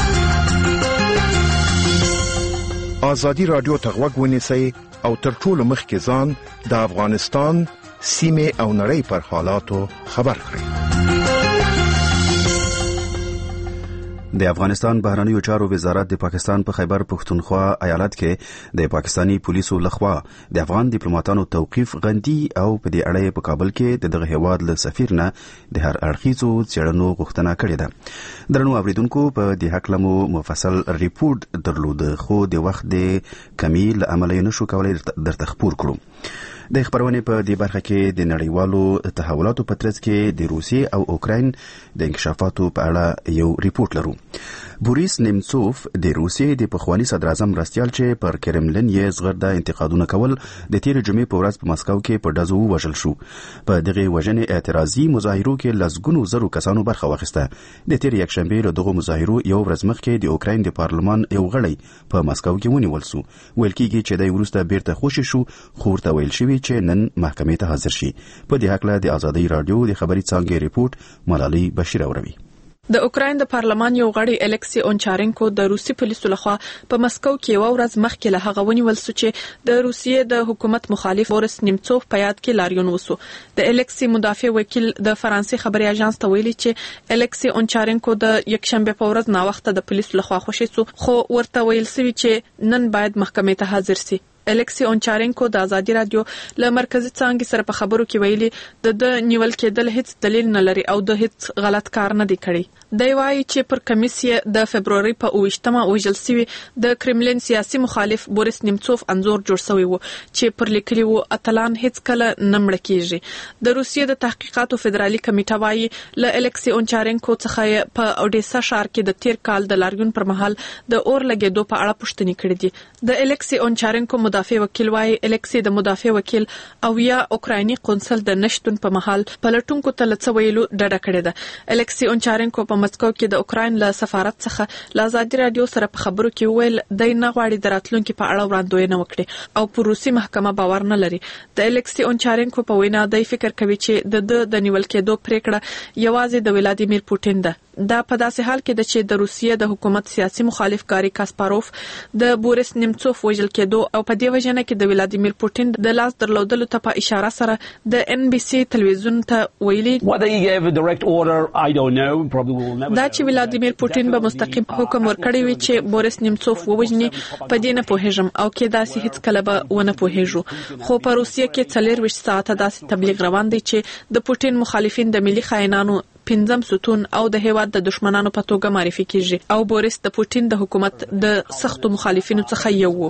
ازادي راډیو ته غوږ ونیسئ او تر ټولو مخکې ځان د افغانستان سیمې او نړۍ پر حالاتو خبر کړئ. د افغانستان بهرنیو چارو وزارت د پاکستان په خیبر پختونخوا ایالت کې د پاکستانی پولیسو لخوا د افغان ډیپلوماټانو توقیف غندي او په دې اړه په کابل کې د دغه هیواد له سفیر نه د هر اړخیزو څېړنو غوښتنه کړې ده. درنو اوریدونکو، په دې حق لمو مفصل ریپورت درلود خو د وخت د کمی له امله نشو کولای درته خبر کړو. د خبرونه په دې برخه کې د نړیوالو تحولاتو په ترڅ کې د روسیې او اوکراین د انکشافاتو په اړه یو ریپورت لرو. بوریس نیمڅوف د روسیې د پخوانی صدر اعظم مرستیال چې پر کرملین یې زغرده انتقادونه کول د تیر جمعې په ورځ په مسکو کې په ډزو وژل شو. په دغه وژنې اعتراضي مظاهرو کې لسګونو زرو کسانو برخه واخیسته. د تیر یکشنبه له دغه مظاهرو یو ورځ مخکې د اوکراین د پارلمان یو غړی په مسکو کې ونیول شو. ویل کېږي چې د وروسته بیرته خوشی شو، خو ورته ویل شوی چې نن محکمې ته حاضر شي. په دې حق له د ازادي رادیو د خبري څانګې ریپورت ملالۍ بشیر اوروي. د اوکراین د پارلمان یو غړی الکسی اونچارنکو د روسي پولیسو لخوا په مسکو کې یو ورځ مخکې له هغه ونیول شو چې د روسیې د حکومت مخالف بوریس نیمڅوف په یاد کې لاریون وسو. د الکسی مدافع وکیل د فرانسې خبري اژانس ته ویلي چې الکسی اونچارنکو د یکشنبه په ورځ نا وخت د پولیسو لخوا خوشی سو، خو ورته ویل سوي چې نن باید محکمې ته حاضر شي. الکسی اونچارنکو د ازادي رادیو له مرکزی څانګې سره په خبرو کې ویلي د د نیول کېدل هیڅ دلیل نه لري او د هیڅ غلط کار نه دی کړی. دی وايي چې پر کمیسیه د فبرवरी په اوویشتمه وژل سوي د کرملین سیاسي مخالف بوریس نیمڅوف انزور جوړ شوی وو چې پر لیکلي وو اتلان هیڅ کله نه مړ کیږي. د روسیې د تحقیقاتو فدرالي کمیټه وايي له الکسی اونچارنکو څخه په اودیسا ښار کې د تیر کال د لاریون پر مهال د اور لګېدو په اړه پوښتنې کړې دي. د الکسی اونچارنکو مدافع وکیل وايي الکسی د مدافع وکیل او یا اوکرایني قونسل د نشټون په مهال پلټونکو ته لڅ ویلو ډډه کړې ده. الکسی اونچارنکو په مسکو کې د اوکراین له سفارت څخه له ازادي رادیو سره په خبرو کې ویل د نه غواړي د راتلونکو په اړه وړاندوینه وکړي او په روسي محکمه باور نه لري. د الکسی اونچارنکو په وینا د فکر کوي چې د د نیول کېدو پریکړه یوازې د ولادیمیر پوتین ده. دا په داسې حال کې ده چې د روسیې د حکومت سیاسي مخالف ګاری کاسپاروف د بوریس نیمڅوف وژل کېدو او په دې وجنه کې د ولادیمیر پوتین د لاس درلودلو ته په اشاره سره د ان بي سي تلویزیون ته ویلي دا چې ولادیمیر پوتین به مستقیم حکم ورکړی وي چې بوریس نیمڅوف ووژني په دې نه پوهیږم او کې داسې هیڅ کله به ونه پوهیږو. خو په روسیې کې څلور ویشت ساعته داسې تبلیغ روان دی چې د پوتین مخالفین د ملي خاینانو پنځم ستون او د هیواد د دشمنانو په توګه معرفي کیږي او بوریس د پوتین د حکومت د سختو مخالفینو څخه یو وو.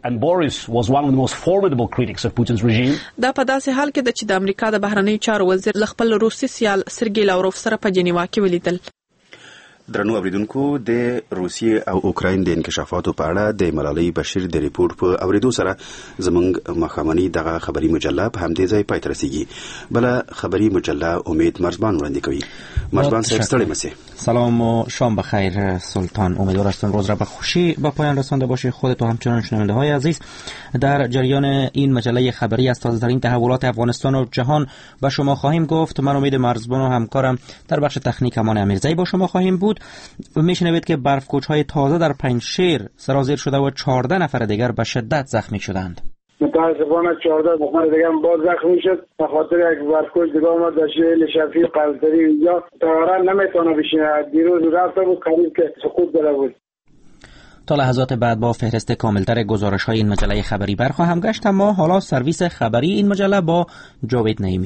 دا په داسې حال کې ده چې د امریکا د بهرنیو چارو وزیر خپل روسي سیال سرګی لاوروف سره په جنیوا کې ولیدل. درنو اوریدونکو د روسیې او اوکراین د انکشافاتو په اړه د ملالۍ بشیر د ریپورت په اوریدو سره زمونږ مخامنۍ دغه خبري مجله په همدې ځای پای ته رسیږي. بل خبري مجله امید مرزبان وړاندې کوي. مرزبان صاحب ستړي مشه. سلام و شام بخیر سلطان. امیدوار هستم روز را به خوشی به پایان رسانده باشی. خودت و همچنان شنونده های عزیز در جریان این مجله خبری از تازه‌ترین تحولات افغانستان و جهان به شما خواهیم گفت. من امید مرزبان و همکارم در بخش تکنیک امان امیرزایی با شما خواهیم بود. میشنوید که برف‌کوچ‌های تازه در پنجشیر سرازیر شده و چهارده نفر دیگر به شدت زخمی شدند. متاسفانه چهارده نفر دیگر باز زخمی شد به خاطر یک برف‌کوچ دیگه اومد در شهر شفیع قلتری اینجا طیاره نمیتونه بشینه. دیروز رفته بود قریب که سقوط داده بود. تا لحظات بعد با فهرست کاملتر گزارش‌های این مجله خبری برخواهم گشت، اما حالا سرویس خبری این مجله با جاوید نعیمی.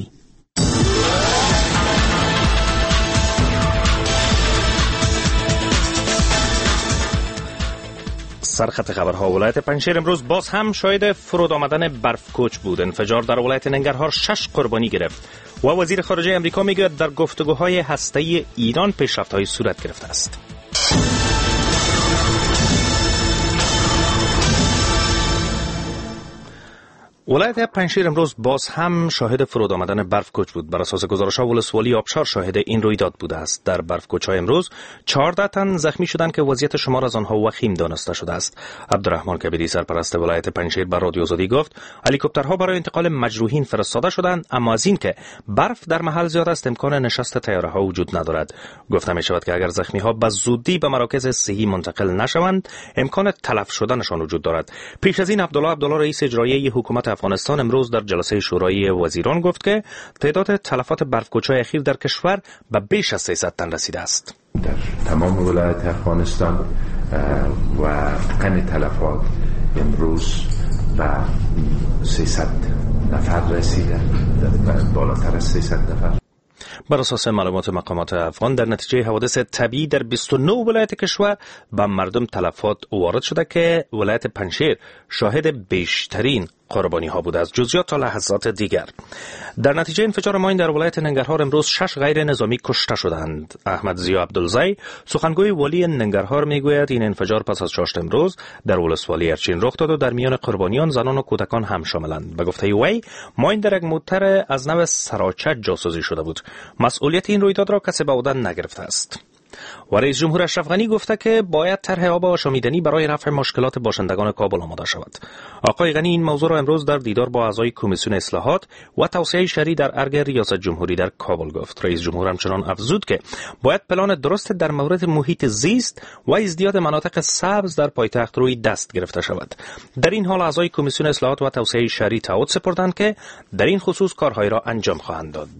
سرخط خبرها. ولایت پنجشیر امروز باز هم شاهد فرود آمدن برفکوچ بود. انفجار در ولایت ننگرهار شش قربانی گرفت و وزیر خارجه امریکا میگوید در گفتگوهای هسته‌ای ایران پیشرفت‌های صورت گرفته است. ولایت پنجشیر امروز باز هم شاهد فرود آمدن برفکوچ بود. بر اساس گزارش‌ها ولسوالی آبشار شاهد این رویداد بوده است. در برفکوچ‌های امروز چهارده تن زخمی شدند که وضعیت شمار از آنها وخیم دانسته شده است. عبدالرحمن کبیری سرپرست ولایت پنجشیر بر رادیو آزادی گفت هلیکوپترها برای انتقال مجروحین فرستاده شدند، اما از این که برف در محل زیاد است امکان نشست طیاره‌ها وجود ندارد. گفته می‌شود که اگر زخمی‌ها به زودی به مراکز صحی منتقل نشوند امکان تلف شدنشان وجود دارد. پیش از این عبدالله عبدالله رئیس اجرایی حکومت افغانستان امروز در جلسه شورای وزیران گفت که تعداد تلفات برفکوچ‌های اخیر در کشور به بیش از سیصد تن رسیده است. در تمام ولایت افغانستان و غن تلفات امروز به سیصد نفر رسیده، بالاتر از سیصد نفر. بر اساس معلومات مقامات افغان در نتیجه حوادث طبیعی در بیست و نه ولایت کشور به مردم تلفات وارد شده که ولایت پنجشیر شاهد بیشترین قربانی ها بوده است. جزئیات تا لحظات دیگر. در نتیجه انفجار ماین در ولایت ننگرهار امروز شش غیر نظامی کشته شدند. احمد ضیا عبدالزی سخنگوی والی ننگرهار میگوید این انفجار پس از چاشت امروز در ولسوالی ارچین رخ داد و در میان قربانیان زنان و کودکان هم شاملند. به گفته وی ماین در یک موتر از نوع سراچه جاسوزی شده بود. مسئولیت این رویداد را کسی به عهده نگرفته است. و رئیس جمهور اشرف غنی گفته که باید طرح آب آشامیدنی برای رفع مشکلات باشندگان کابل آماده شود. آقای غنی این موضوع را امروز در دیدار با اعضای کمیسیون اصلاحات و توسعه شهری در ارگ ریاست جمهوری در کابل گفت. رئیس جمهور همچنان افزود که باید پلان درست در مورد محیط زیست و ازدیاد مناطق سبز در پایتخت روی دست گرفته شود. در این حال اعضای کمیسیون اصلاحات و توسعه شهری تعهد سپردند که در این خصوص کارهای را انجام خواهند داد.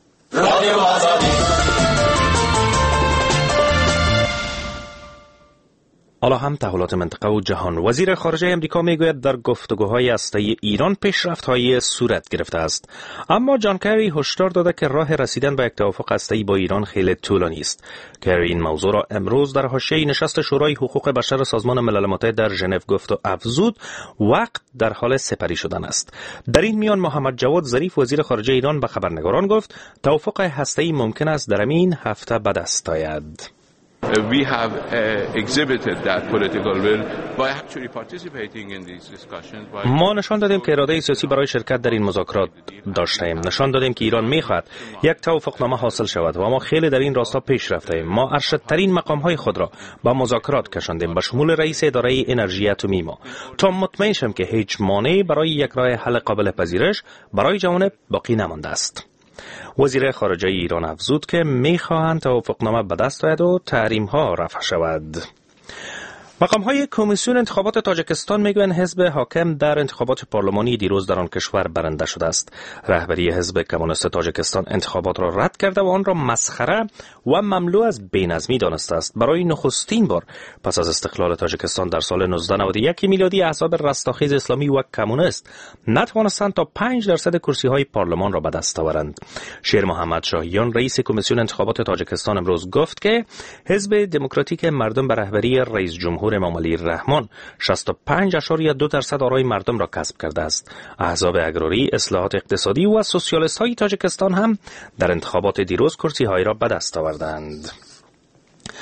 حالا هم تحولات منطقه و جهان. وزیر خارجه امریکا میگوید در گفتگوهای هسته‌ای ایران پیشرفت‌های صورت گرفته است، اما جان کری هشدار داده که راه رسیدن به یک توافق هسته‌ای با ایران خیلی طولانی است. کری این موضوع را امروز در حاشیه نشست شورای حقوق بشر سازمان ملل متحد در ژنو گفت و افزود وقت در حال سپری شدن است. در این میان محمد جواد ظریف وزیر خارجه ایران به خبرنگاران گفت توافق هسته‌ای ممکن است در این هفته به دست آید. We have uh, exhibited that political will by actually participating in these discussions. By... ما نشان دادیم که اراده سیاسی برای شرکت در این مذاکرات داشتیم. نشان دادیم که ایران میخواهد یک توافقنامه حاصل شود و ما خیلی در این راستا پیش رفتیم. ما ارشدترین مقام‌های خود را با مذاکرات کشاندیم به شمول رئیس اداره انرژی اتمی ما تا مطمئن شم که هیچ مانعی برای یک راه حل قابل پذیرش برای جوانب باقی نمانده است. وزیر خارجه ایران افزود که می‌خواهند توافقنامه به دست آید و تحریم‌ها رفع شود. مقام‌های کمیسیون انتخابات تاجیکستان میگویند حزب حاکم در انتخابات پارلمانی دیروز در آن کشور برنده شده است. رهبری حزب کمونیست تاجیکستان انتخابات را رد کرده و آن را مسخره و مملو از بی‌نظمی دانسته است. برای نخستین بار پس از استقلال تاجیکستان در سال نوزده نود و یک میلادی احزاب رستاخیز اسلامی و کمونیست نتوانستند تا پنج درصد کرسی‌های پارلمان را به دست آورند. شیر محمد شاهیان رئیس کمیسیون انتخابات تاجیکستان امروز گفت که حزب دموکراتیک مردم به رهبری رئیس جمهور امام علی الرحمن شصت و پنج ممیز دو درصد آرای مردم را کسب کرده است. احزاب اگراری، اصلاحات اقتصادی و سوسیالیست های تاجیکستان هم در انتخابات دیروز کرسی های را به دست آوردند.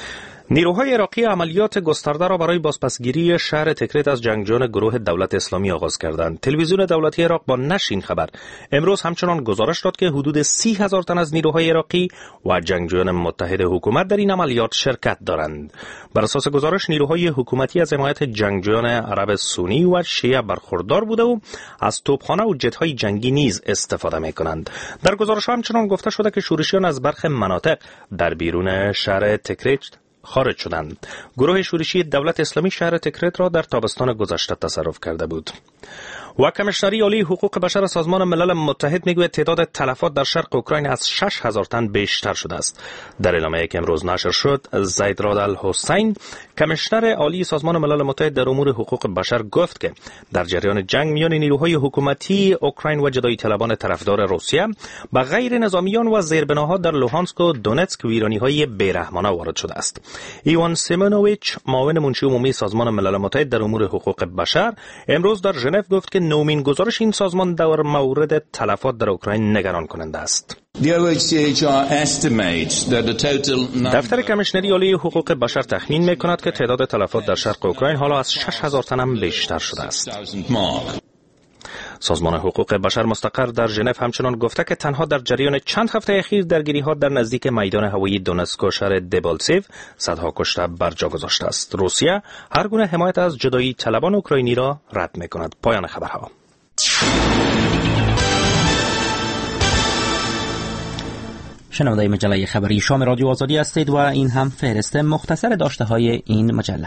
نیروهای عراقی عملیات گسترده را برای بازپسگیری شهر تکریت از جنگجویان گروه دولت اسلامی آغاز کردند. تلویزیون دولتی عراق با نشر این خبر امروز همچنان گزارش داد که حدود سی هزار تن از نیروهای عراقی و جنگجویان متحد حکومت در این عملیات شرکت دارند. بر اساس گزارش نیروهای حکومتی از حمایت جنگجویان عرب سنی و شیعه برخوردار بوده و از توپخانه و جت‌های جنگی نیز استفاده می‌کنند. در گزارش همچنان گفته شده که شورشیان از برخی مناطق در بیرون شهر تکریت خارج شدند. گروه شورشی دولت اسلامی شهر تکریت را در تابستان گذشته تصرف کرده بود. و کمیشنری عالی حقوق بشر سازمان ملل متحد میگوید تعداد تلفات در شرق اوکراین از شش هزار تن بیشتر شده است. در اعلامیه‌ای که امروز نشر شد، زید راد الحسین، کمیشنر عالی سازمان ملل متحد در امور حقوق بشر گفت که در جریان جنگ میان نیروهای حکومتی اوکراین و جدایی طلبان طرفدار روسیه به غیر نظامیان و زیربناها در لوهانسک و دونتسک ویرانی‌های بیرحمانه وارد شده است. ایوان سیمونوویچ، معاون منشی عمومی سازمان ملل متحد در امور حقوق بشر، امروز در ژنو گفت که نومین گزارش این سازمان در مورد تلفات در اوکراین نگران کننده است. دفتر کمیشنری عالی حقوق بشر تخمین می‌کند که تعداد تلفات در شرق اوکراین حالا از شش هزار تن هم بیشتر شده است. سازمان حقوق بشر مستقر در ژنو همچنان گفته که تنها در جریان چند هفته اخیر درگیری‌ها در نزدیک میدان هوایی دونتسک و شهر دبالتسیو صدها کشته بر جا گذاشته است. روسیه هر گونه حمایت از جدایی طلبان اوکراینی را رد می‌کند. پایان خبرها. شنونده مجله خبری شام رادیو آزادی هستید و این هم فهرست مختصر داشته های این مجله.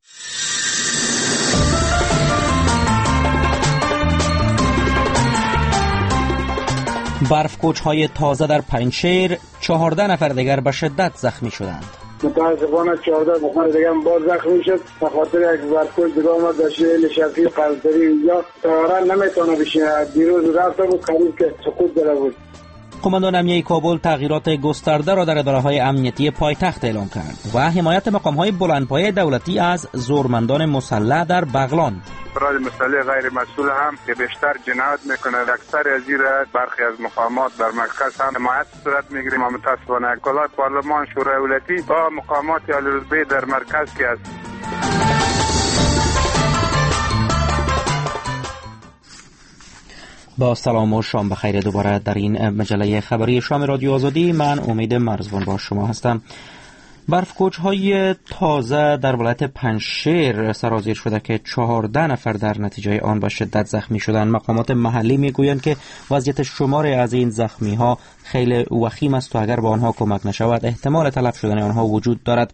برف کوچ‌های تازه در پنجشیر، چهارده نفر دیگر به شدت زخمی شدند. متاسفانه چهارده نفر دیگر باز زخمی شد به خاطر یک برف کوچ دیگه آمد در شهر شفیع قلتری اینجا طیاره نمیتونه بشینه. دیروز رفته بود قریب که سقوط داده بود. قماندان امنیه کابل تغییرات گسترده را در اداره‌های امنیتی پایتخت اعلام کرد و حمایت مقام‌های بلندپایه دولتی از زورمندان مسلح در بغلان. افراد مسلح غیر مسئول هم که بیشتر جنایت میکنند، اکثر از این برخی از مقامات در مرکز هم حمایت صورت میگیریم. ما متاسفانه وکالات پارلمان شورای ولایتی با مقامات عالی رتبه در مرکز که است. با سلام و شام بخیر دوباره در این مجله خبری شام رادیو آزادی. من امید مرزوان با شما هستم. برف‌کوچ‌های تازه در ولایت پنجشیر سرازیر شده که چهارده نفر در نتیجه آن به شدت زخمی شدند. مقامات محلی میگویند که وضعیت شماری از این زخمی‌ها خیلی وخیم است و اگر به آنها کمک نشود احتمال تلف شدن آنها وجود دارد.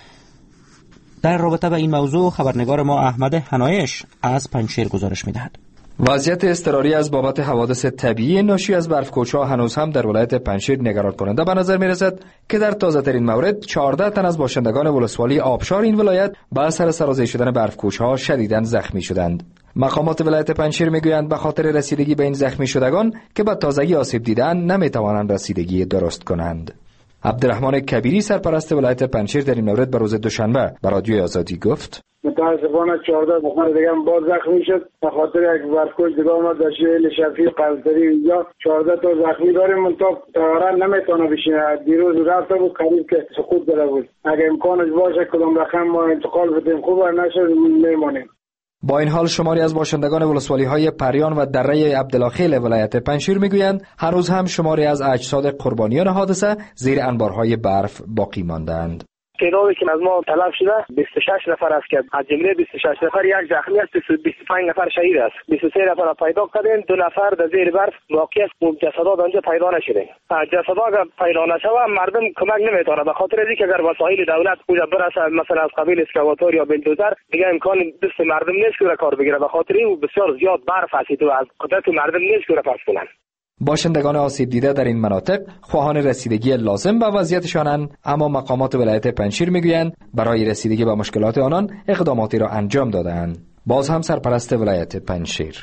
در رابطه با این موضوع خبرنگار ما احمد حنایش از پنجشیر گزارش می‌دهد. وضعیت اضطراری از بابت حوادث طبیعی ناشی از برف‌کوچ‌ها هنوز هم در ولایت پنجشیر نگران کننده به نظر می‌رسد که در تازه‌ترین مورد چهارده تن از باشندگان ولسوالی آبشار این ولایت به اثر سرازیر شدن برف‌کوچ‌ها شدیداً زخمی شدند. مقامات ولایت پنجشیر میگویند به خاطر رسیدگی به این زخمی شدگان که به تازگی آسیب دیدند نمی‌توانند رسیدگی درست کنند. عبدالرحمن کبیری سرپرست ولایت پنجشیر در این مورد به روز دوشنبه به رادیوی آزادی گفت: متاسفانه چهارده نفر دیگه باز زخمی شد به خاطر یک برف‌کوچ دیگه آمد در شهر شفیع قلتری اینجا چهارده تا زخمی داریم. منتها طیاره نمیتونه بشینه. دیروز رفته بود قریب که سقوط داده بود. اگه امکانش باشه کدام رقم ما انتقال بدیم خوبه، نشد میمونیم. با این حال شماری از باشندگان ولسوالی‌های پریان و دره عبدالخیل ولایت پنجشیر میگویند هنوز هم شماری از اجساد قربانیان حادثه زیر انبارهای برف باقی ماندند. تعدادی که از ما تلف شده بیست و شش نفر است که از جمله بیست و شش نفر یک زخمی است، بیست و پنج نفر شهید است. بیست و سه نفر پیدا کردیم، دو نفر در زیر برف واقع است. جسدات آنجا پیدا نشده. جسدات پیدا نشوه مردم کمک نمیتونه به خاطر اینکه اگر وسایل دولت پوجا برسه مثلا از قبیل اسکواتور یا بلدوزر دیگه امکان دست مردم نیست که کار بگیره. به خاطر این بسیار زیاد برف است و از قدرت مردم نیست که پس کنن. باشندگان آسیب دیده در این مناطق خواهان رسیدگی لازم به وضعیتشانند، اما مقامات ولایت پنجشیر میگویند برای رسیدگی به مشکلات آنان اقداماتی را انجام داده‌اند. باز هم سرپرست ولایت پنجشیر: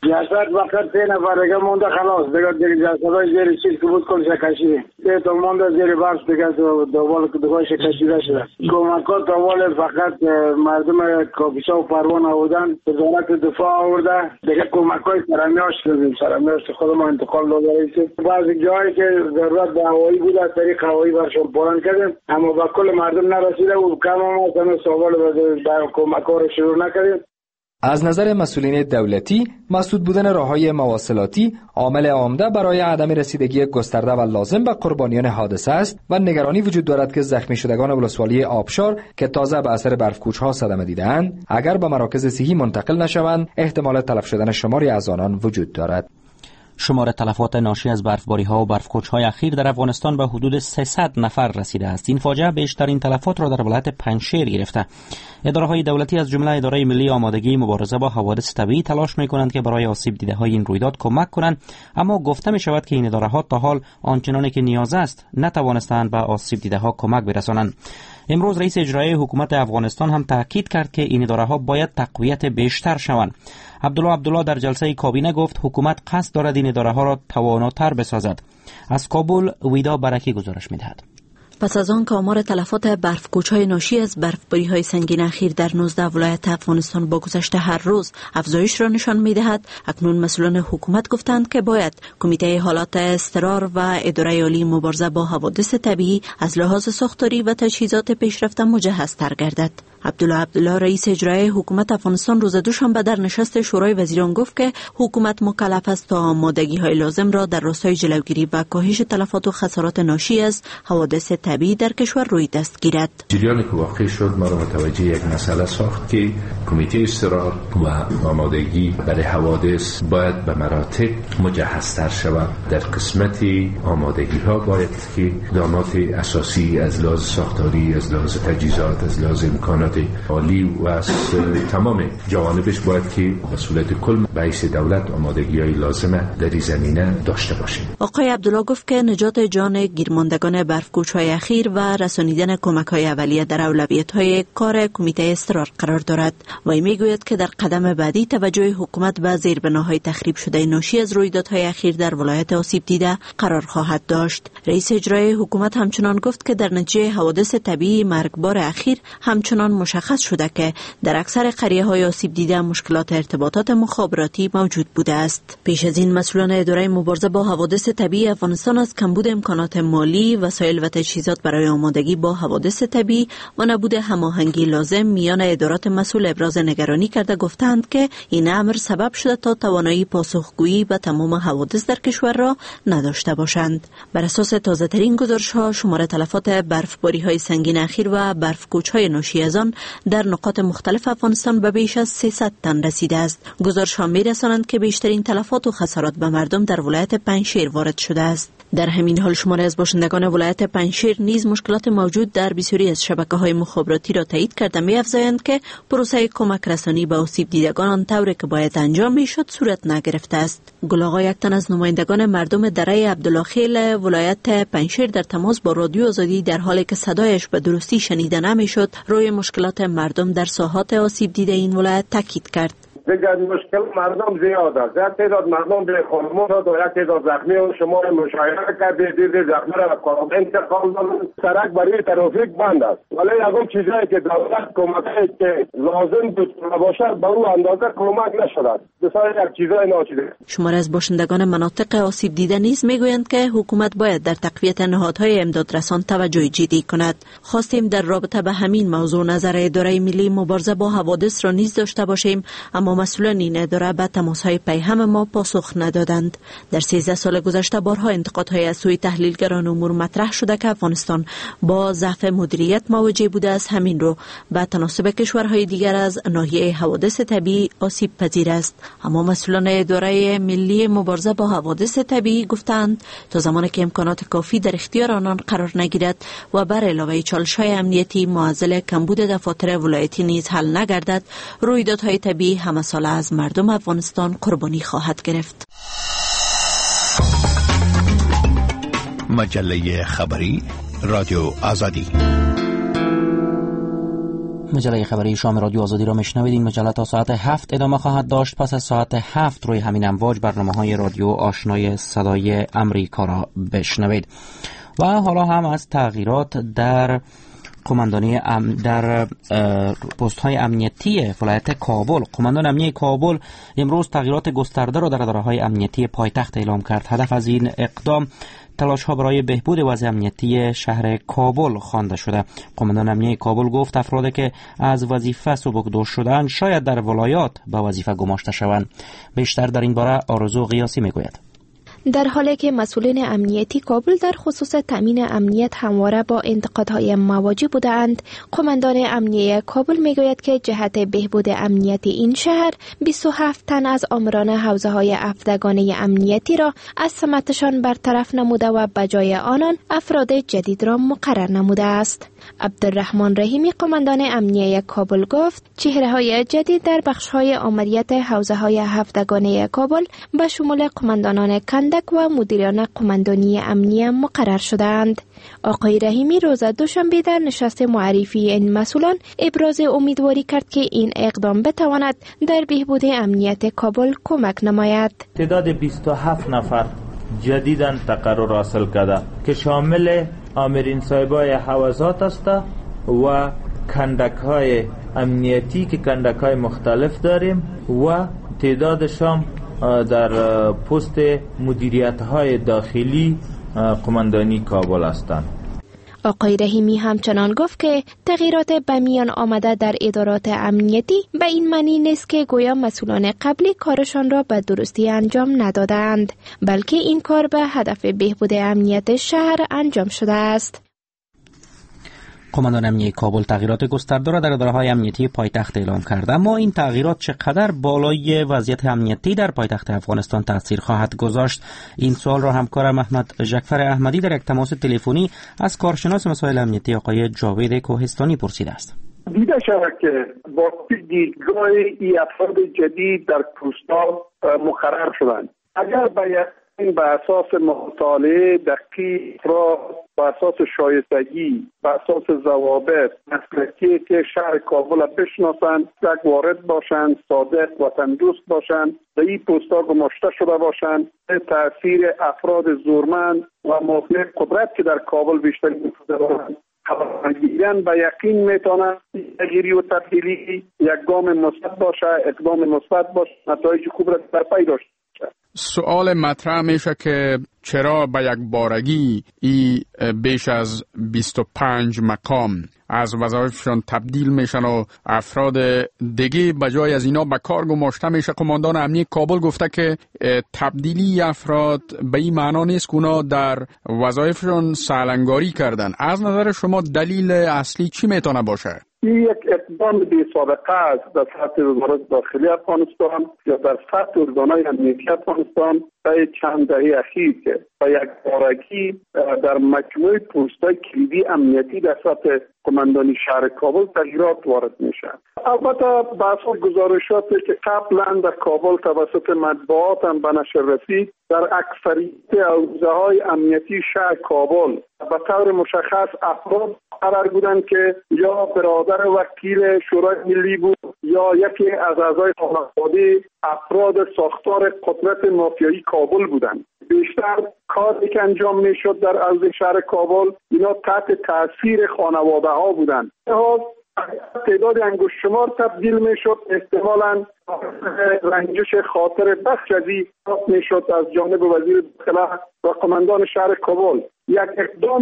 جسد فقط سه نفر دیگه مونده خلاص دیگه دیگه جسدای زیر چیز که بود کلش کشیده سه تا مونده زیر برف دیگه دوال دیگه‌اش کشیده شده کمکات دوال فقط مردم کاپیسا و پروان آوردن وزارت دفاع آورده دیگه کمکای سرمیاش دادیم سرمیاش خودمون انتقال دادیم بعضی جایی که ضرورت به هوایی بود از طریق هوایی برشون پلان کردیم اما با کل مردم نرسیده و کم ما تنها سوال به کمک‌ها رو شروع نکردیم. از نظر مسئولین دولتی، مسدود بودن راه‌های مواصلاتی عامل عمده برای عدم رسیدگی گسترده و لازم به قربانیان حادثه است و نگرانی وجود دارد که زخمی شدگان ولسوالی آبشار که تازه به اثر برفکوچ‌ها صدمه دیده‌اند، اگر به مراکز صحی منتقل نشوند، احتمال تلف شدن شماری از آنان وجود دارد. شمار تلفات ناشی از برفباری‌ها و برفکوچ‌های اخیر در افغانستان به حدود سیصد نفر رسیده است. این فاجعه بیشترین تلفات را در ولایت پنجشیر گرفته. اداره‌های دولتی از جمله اداره ملی آمادگی مبارزه با حوادث طبیعی تلاش می‌کنند که برای آسیب دیده‌های این رویداد کمک کنند، اما گفته می‌شود که این اداره‌ها تا حال آنچنانی که نیاز است نتوانستند به آسیب دیده‌ها کمک برسانند. امروز رئیس اجرایی حکومت افغانستان هم تاکید کرد که این اداره‌ها باید تقویت بیشتر شوند. عبدالله عبدالله در جلسه کابینه گفت حکومت قصد دارد این اداره‌ها را تواناتر بسازد. از کابل ویدا برکی گزارش می‌دهد. پس از آن که آمار تلفات برفکوچ‌های ناشی از برفباری‌های سنگین اخیر در نوزده ولایت افغانستان با گذشت هر روز افزایش را نشان می‌دهد، اکنون مسئولان حکومت گفتند که باید کمیته حالات اضطرار و اداره عالی مبارزه با حوادث طبیعی از لحاظ ساختاری و تجهیزات پیشرفته مجهزتر گردد. عبدالله عبدالله رئیس اجرایی حکومت افغانستان روز دوشنبه در نشست شورای وزیران گفت که حکومت مکلف است تا آمادگی‌های لازم را در راستای جلوگیری و کاهش تلفات و خسارات ناشی از حوادث طبیعی در کشور روی دست گیرد. جریانی که واقع شد ما را متوجه یک مسئله ساخت که کمیته اضطرار و آمادگی برای حوادث باید به مراتب مجهزتر شود. در قسمت آمادگی ها باید که اقدامات اساسی از لحاظ ساختاری، از لحاظ تجهیزات، از لحاظ امکانات عالی و از تمام جوانبش باید که به صورت کل به حیث دولت آمادگی های لازمه در این زمینه داشته باشیم. آقای عبدالله گفت که نجات جان گیرماندگان برفکوچ‌های اخیر و رسانیدن کمک‌های اولیه در اولویت‌های کار کمیته اضطرار قرار دارد. وی میگوید که در قدم بعدی توجه حکومت به زیربناهای تخریب شده ناشی از رویدادهای اخیر در ولایت آسیب دیده قرار خواهد داشت. رئیس اجرایی حکومت همچنان گفت که در نتیجه حوادث طبیعی مرگبار اخیر همچنان مشخص شده که در اکثر قریه‌های آسیب دیده مشکلات ارتباطات مخابراتی موجود بوده است. پیش از این مسئولان اداره مبارزه با حوادث طبیعی افغانستان از کمبود امکانات مالی، وسایل و تجهیزات برای آمادگی با حوادث طبیعی و نبود هماهنگی لازم میان ادارات مسئول ابراز نگرانی کرده گفتند که این امر سبب شده تا توانایی پاسخگویی به تمام حوادث در کشور را نداشته باشند. بر اساس تازه‌ترین گزارش‌ها شمار تلفات برفباری‌های سنگین اخیر و برفکوچ‌های ناشی از آن در نقاط مختلف افغانستان به بیش از سیصد تن رسیده است. گزارش‌ها می‌رسانند که بیشترین تلفات و خسارات به مردم در ولایت پنجشیر وارد شده است. در همین حال شماری از باشندگان ولایت پنجشیر نیز مشکلات موجود در بسیاری از شبکه‌های مخابراتی را تایید کرده می‌افزایند که پروسه کمک رسانی به آسیب دیدگان آنطوری که باید انجام می‌شد صورت نگرفته است. گلاغا یک تن از نمایندگان مردم دره عبدالله خیل ولایت پنجشیر در تماس با رادیو آزادی در حالی که صدایش به درستی شنیده نمی‌شد روی مشکلات مردم در ساحات آسیب دیده این ولایت تاکید کرد. دیگر مشکل مردم زیاد است. یک تعداد مردم به خانمان داد و یک تعداد زخمی و شما مشاهده کردید دید زخمی را به کارم انتقال دادن. سرک برای ترافیک بند است. ولی اگه چیزایی که دولت کمکی که لازم بود باشد به اون اندازه کمک نشده. بسیار یک چیزای ناچیده. شمار از باشندگان مناطق آسیب دیده نیز میگویند که حکومت باید در تقویت نهادهای امدادرسان توجه جدی کند. خواستیم در رابطه به همین موضوع نظر اداره ملی مبارزه با حوادث را نیز داشته باشیم، اما مسئولان این اداره به تماس‌های پیهم ما پاسخ ندادند. در سیزده سال گذشته بارها انتقادهای از سوی تحلیلگران امور مطرح شده که افغانستان با ضعف مدیریت مواجه بوده است، همین رو به تناسب کشورهای دیگر از ناحیه حوادث طبیعی آسیب پذیر است. اما مسئولان اداره ملی مبارزه با حوادث طبیعی گفتند تا زمانی که امکانات کافی در اختیار آنان قرار نگیرد و بر علاوه چالش‌های امنیتی معضل کمبود دفاتر ولایتی نیز حل نگردد، رویدادهای طبیعی همه ساله از مردم افغانستان قربانی خواهد گرفت. مجله خبری رادیو آزادی. مجله خبری شام رادیو آزادی را میشنوید. این مجله تا ساعت هفت ادامه خواهد داشت. پس از ساعت هفت روی همین امواج برنامه‌های رادیو آشنای صدای امریکا را بشنوید. و حالا هم از تغییرات در قماندانی ام در پست های امنیتی ولایت کابل. قماندان امنیتی کابل امروز تغییرات گسترده را در اداره‌های امنیتی پایتخت اعلام کرد. هدف از این اقدام تلاش ها برای بهبود وضع امنیتی شهر کابل خوانده شده. قماندان امنیتی کابل گفت افرادی که از وظیفه سبکدوش شدند شاید در ولایات به وظیفه گماشته شوند. بیشتر در این باره آرزو قیاسی میگوید. در حالی که مسئولین امنیتی کابل در خصوص تامین امنیت همواره با انتقادهای مواجه بودند، قماندان امنیتی کابل میگوید که جهت بهبود امنیت این شهر بیست و هفت تن از آمران حوزه های افدگانی امنیتی را از سمتشان برطرف نموده و بجای آنان افراد جدید را مقرر نموده است. عبدالرحمن رحیمی قماندان امنیتی کابل گفت چهره های جدید در بخش های آمریت حوزه های هفتگانه کابل به شمول قماندانان کندک و مدیران قماندانی امنیه مقرر شدند. آقای رحیمی روز دوشنبه در نشست معرفی این مسئولان ابراز امیدواری کرد که این اقدام بتواند در بهبود امنیت کابل کمک نماید. تعداد بیست و هفت نفر جدیداً تقرر حاصل کرده که شامل آمرین صاحبای حوزات است و کندک های امنیتی که کندک های مختلف داریم و تعدادشان در پست مدیریت های داخلی قماندانی کابل هستند. آقای رحیمی همچنان گفت که تغییرات به میان آمده در ادارات امنیتی به این معنی نیست که گویا مسئولان قبلی کارشان را به درستی انجام ندادند، بلکه این کار به هدف بهبود امنیت شهر انجام شده است. قماندان امنیتی کابل تغییرات گسترده را در اداره‌های امنیتی پایتخت اعلام کرده، اما این تغییرات چقدر بالای وضعیت امنیتی در پایتخت افغانستان تاثیر خواهد گذاشت؟ این سوال را همکارم احمد جعفر احمدی در یک تماس تلفنی از کارشناس مسائل امنیتی آقای جاوید کوهستانی پرسیده است. دیده شود که با دیدگاه ای افراد جدید در پست‌ها مقرر شدند. اگر باید این به اساس مطالعه دقیق را به اساس شایستگی، به اساس ضوابط مسلکی که شهر کابل بشناسند، یک وارد باشند، صادق وطن دوست باشند، به این پست‌ها گماشته شده باشند، به تاثیر افراد زورمند و مافیا قدرت که در کابل بیشتر نفوذ دارند گیرن به یقین میتونه تغییری و تبدیلی یک گام مثبت باشه، اقدام مثبت باشه، نتایج خوب را در پی داشته باشه. سوال مطرح میشه که چرا به یک بارگی ای بیش از بیست و پنج مقام از وظایفشان تبدیل میشن و افراد دیگه بجای از اینا به کار گماشته میشه؟ قماندان امنیتی کابل گفته که تبدیلی افراد به این معنا نیست که اونا در وظایفشان سالنگاری کردن. از نظر شما دلیل اصلی چی میتونه باشه؟ این یک اقدام بی سابقه است در سطح وزارت داخلی افغانستان یا در سطح ارگان‌های امنیتی افغانستان در چند دهه اخیر که با یک بارگی در مجموع پست‌های کلیدی امنیتی در سطح قماندانی شهر کابل تغییرات وارد میشه. البته به اساس گزارشاتی که قبلا در کابل توسط مطبوعات هم به نشر رسید، در اکثریت حوزه‌های امنیتی شهر کابل به طور مشخص افراد قرار بودند که یا برادر وکیل شورای ملی بود یا یکی از اعضای خانواده افراد ساختار قدرت مافیایی کابل بودند. بیشتر کاری که انجام میشد در حوزه شهر کابل اینا تحت تاثیر خانواده ها بودند. تعداد انگشت شمار تبدیل میشد، احتمالاً رنجش خاطر بخشی میشد از جانب وزیر داخله و قماندان شهر کابل. یک اقدام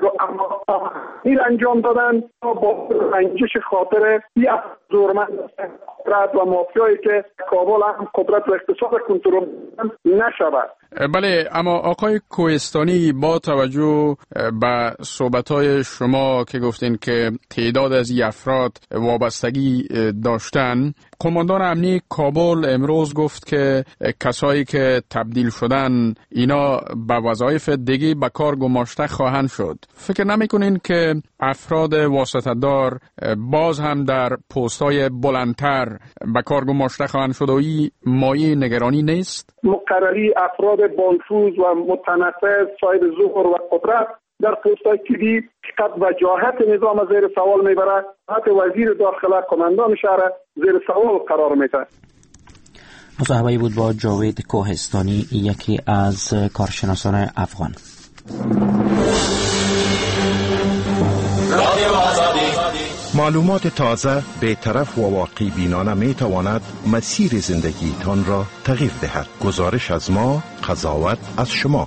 امیر انجام دادن با رنجش خاطر یک زورمند قدرت و مافیایی که کابل هم قدرت و اقتصاد کنترل نشود. بله، اما آقای کوهستانی با توجه به صحبت‌های شما که گفتین که تعداد از این افراد وابستگی داشتن، قماندان امنیتی کابل امروز گفت که کسایی که تبدیل شدن اینا به وظایف دیگه به کار گماشته خواهند شد. فکر نمی‌کنین که افراد واسطه‌دار باز هم در پست‌های بلندتر به کار گماشته خواهند شد و این مایه نگرانی نیست؟ مقرری افراد بانفوذ و متنفذ صاحب ظهور و قدرت در پست‌های کلیدی قد و جاهت نظام زیر سوال میبره، حتی وزیر داخله کماندان شهر زیر سوال قرار میده. مصاحبه‌ای بود با جاوید کوهستانی، یکی از کارشناسان افغان. معلومات تازه، بی‌طرف و واقعی بینانه می تواند مسیر زندگیتان را تغییر دهد. گزارش از ما، قضاوت از شما.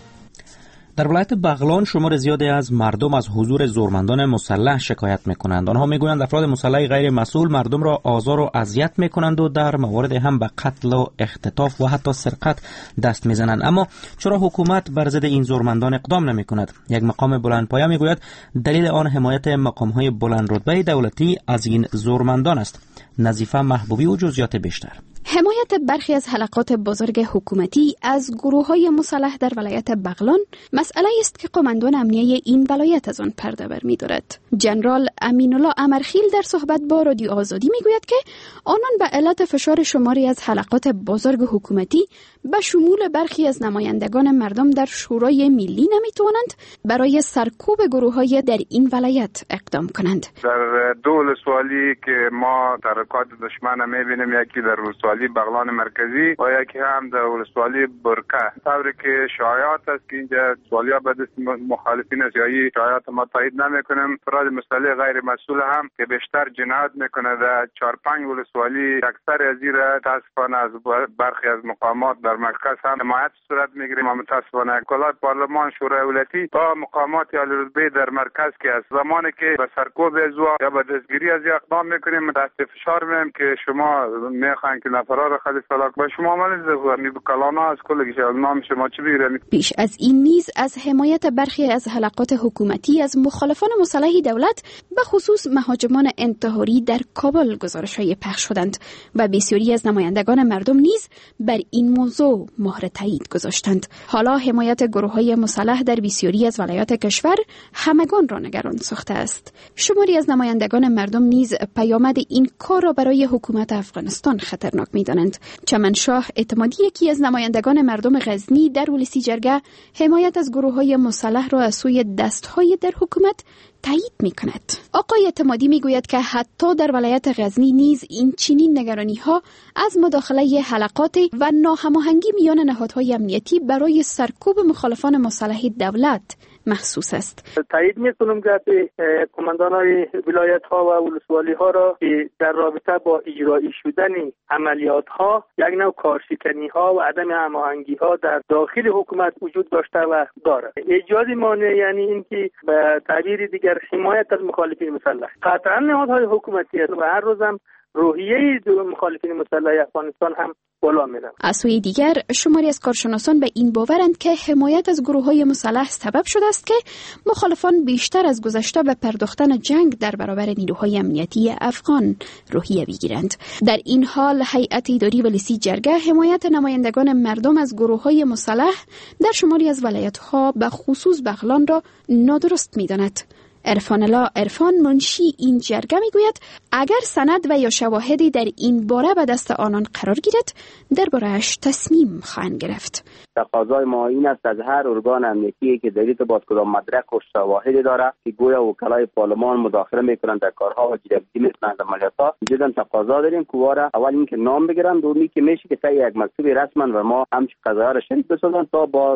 در ولایت بغلان شمار زیادی از مردم از حضور زورمندان مسلح شکایت میکنند. آنها میگویند افراد مسلح غیر مسئول مردم را آزار و اذیت میکنند و در موارد هم به قتل و اختطاف و حتی سرقت دست میزنند. اما چرا حکومت بر ضد این زورمندان اقدام نمیکند؟ یک مقام بلندپایه میگوید دلیل آن حمایت مقامهای بلند رتبه دولتی از این زورمندان است. نظیفه محبوبی و جزئیات بیشتر. حمایت برخی از حلقات بزرگ حکومتی از گروه‌های مسلح در ولایت بغلان مسئله است که قماندان امنیه این ولایت از آن پرده برمی‌دارد. جنرال امین‌الله امرخیل در صحبت با رادیو آزادی میگوید که آنان به علت فشار شماری از حلقات بزرگ حکومتی به شمول برخی از نمایندگان مردم در شورای ملی نمیتوانند برای سرکوب گروه‌های در این ولایت اقدام کنند. در دو ولسوالی که ما تحرکات دشمن می‌بینیم، یکی در ولسوالی بغلان مرکزی و یکی هم در ولسوالی برکه، طوری که شایعات است که اینجا ولسوالی‌ها به دست مخالفین سیاسی، شایعات ما تایید نمی‌کنیم. افراد مسلح غیر مسئول هم که بیشتر جنایت می‌کنه در چهار پنج ولسوالی، اکثر از این متاسفانه از برخی از مقامات در مرکز هم حمایت صورت می‌گیریم. ما متاسفانه کلات پارلمان شورای ولایتی با مقامات عالی رتبه در مرکز که از زمانی که به سرکوب ازوا یا به دستگیری از اقدام می‌کنیم دست فشار می‌دیم که شما می‌خواین که نفرات خلیفه طلاق با شما عمل زغمی به کلانا از کلگیش نام شما چی بگیریم. پیش از این نیز از حمایت برخی از حلقات حکومتی از مخالفان مسلح دولت به خصوص مهاجمان انتحاری در کابل گزارش‌های پخش شدند و بسیاری از نمایندگان مردم نیز بر این موضوع مهر تایید گذاشتند. حالا حمایت گروه‌های مسلح در بسیاری از ولایات کشور همگان را نگران ساخته است. شماری از نمایندگان مردم نیز پیامد این کار را برای حکومت افغانستان خطرناک می‌دانند. چمنشاه اعتمادی، یکی از نمایندگان مردم غزنی در ولسی جرگه، حمایت از گروه‌های مسلح را از سوی دست‌های در حکومت تایید می‌کند. آقای اعتمادی می‌گوید که حتی در ولایت غزنی نیز این چنین نگرانی‌ها از مداخله حلقات و ناهماهنگی میان نهادهای امنیتی برای سرکوب مخالفان مسلح دولت محسوس است. تایید می‌کنم که کماندان‌های ولایت‌ها و ولسوالی‌ها را که در رابطه با اجرایی شدن عملیات‌ها یک نوع کارشکنی‌ها و عدم هماهنگی‌ها در داخل حکومت وجود داشته و دارد. ایجاد مانع یعنی اینکه به تعبیر دیگر حمایت از مخالفین مسلح. قطعاً نهادهای حکومتی است و هر روز هم روحیه مخالفین مسلح افغانستان هم بالا میره. از سوی دیگر شماری از کارشناسان به این باورند که حمایت از گروه‌های مسلح سبب شده است که مخالفان بیشتر از گذشته به پرداختن جنگ در برابر نیروهای امنیتی افغان روحیه بگیرند. در این حال هیئت اداری ولسی جرگه حمایت نمایندگان مردم از گروه‌های مسلح در شماری از ولایت‌ها به خصوص بغلان را نادرست می‌داند. عرفان الله عرفان منشی این جرگه میگوید اگر سند و یا شواهدی در این باره به دست آنان قرار گیرد درباره‌اش تصمیم خواهند گرفت. تقاضای ما این است از هر ارگان امنیتی که دلیل باز کدام مدرک و شواهدی داره که گویا وکلای پارلمان مداخله میکنند در کارها و جلبگی میکنند عملیات‌ها، جدا تقاضا داریم که واره اول اینکه نام بگیرن، دومی که میشه که طی یک مکتوب رسما و ما همچین قضایا را شریک بسازن تا با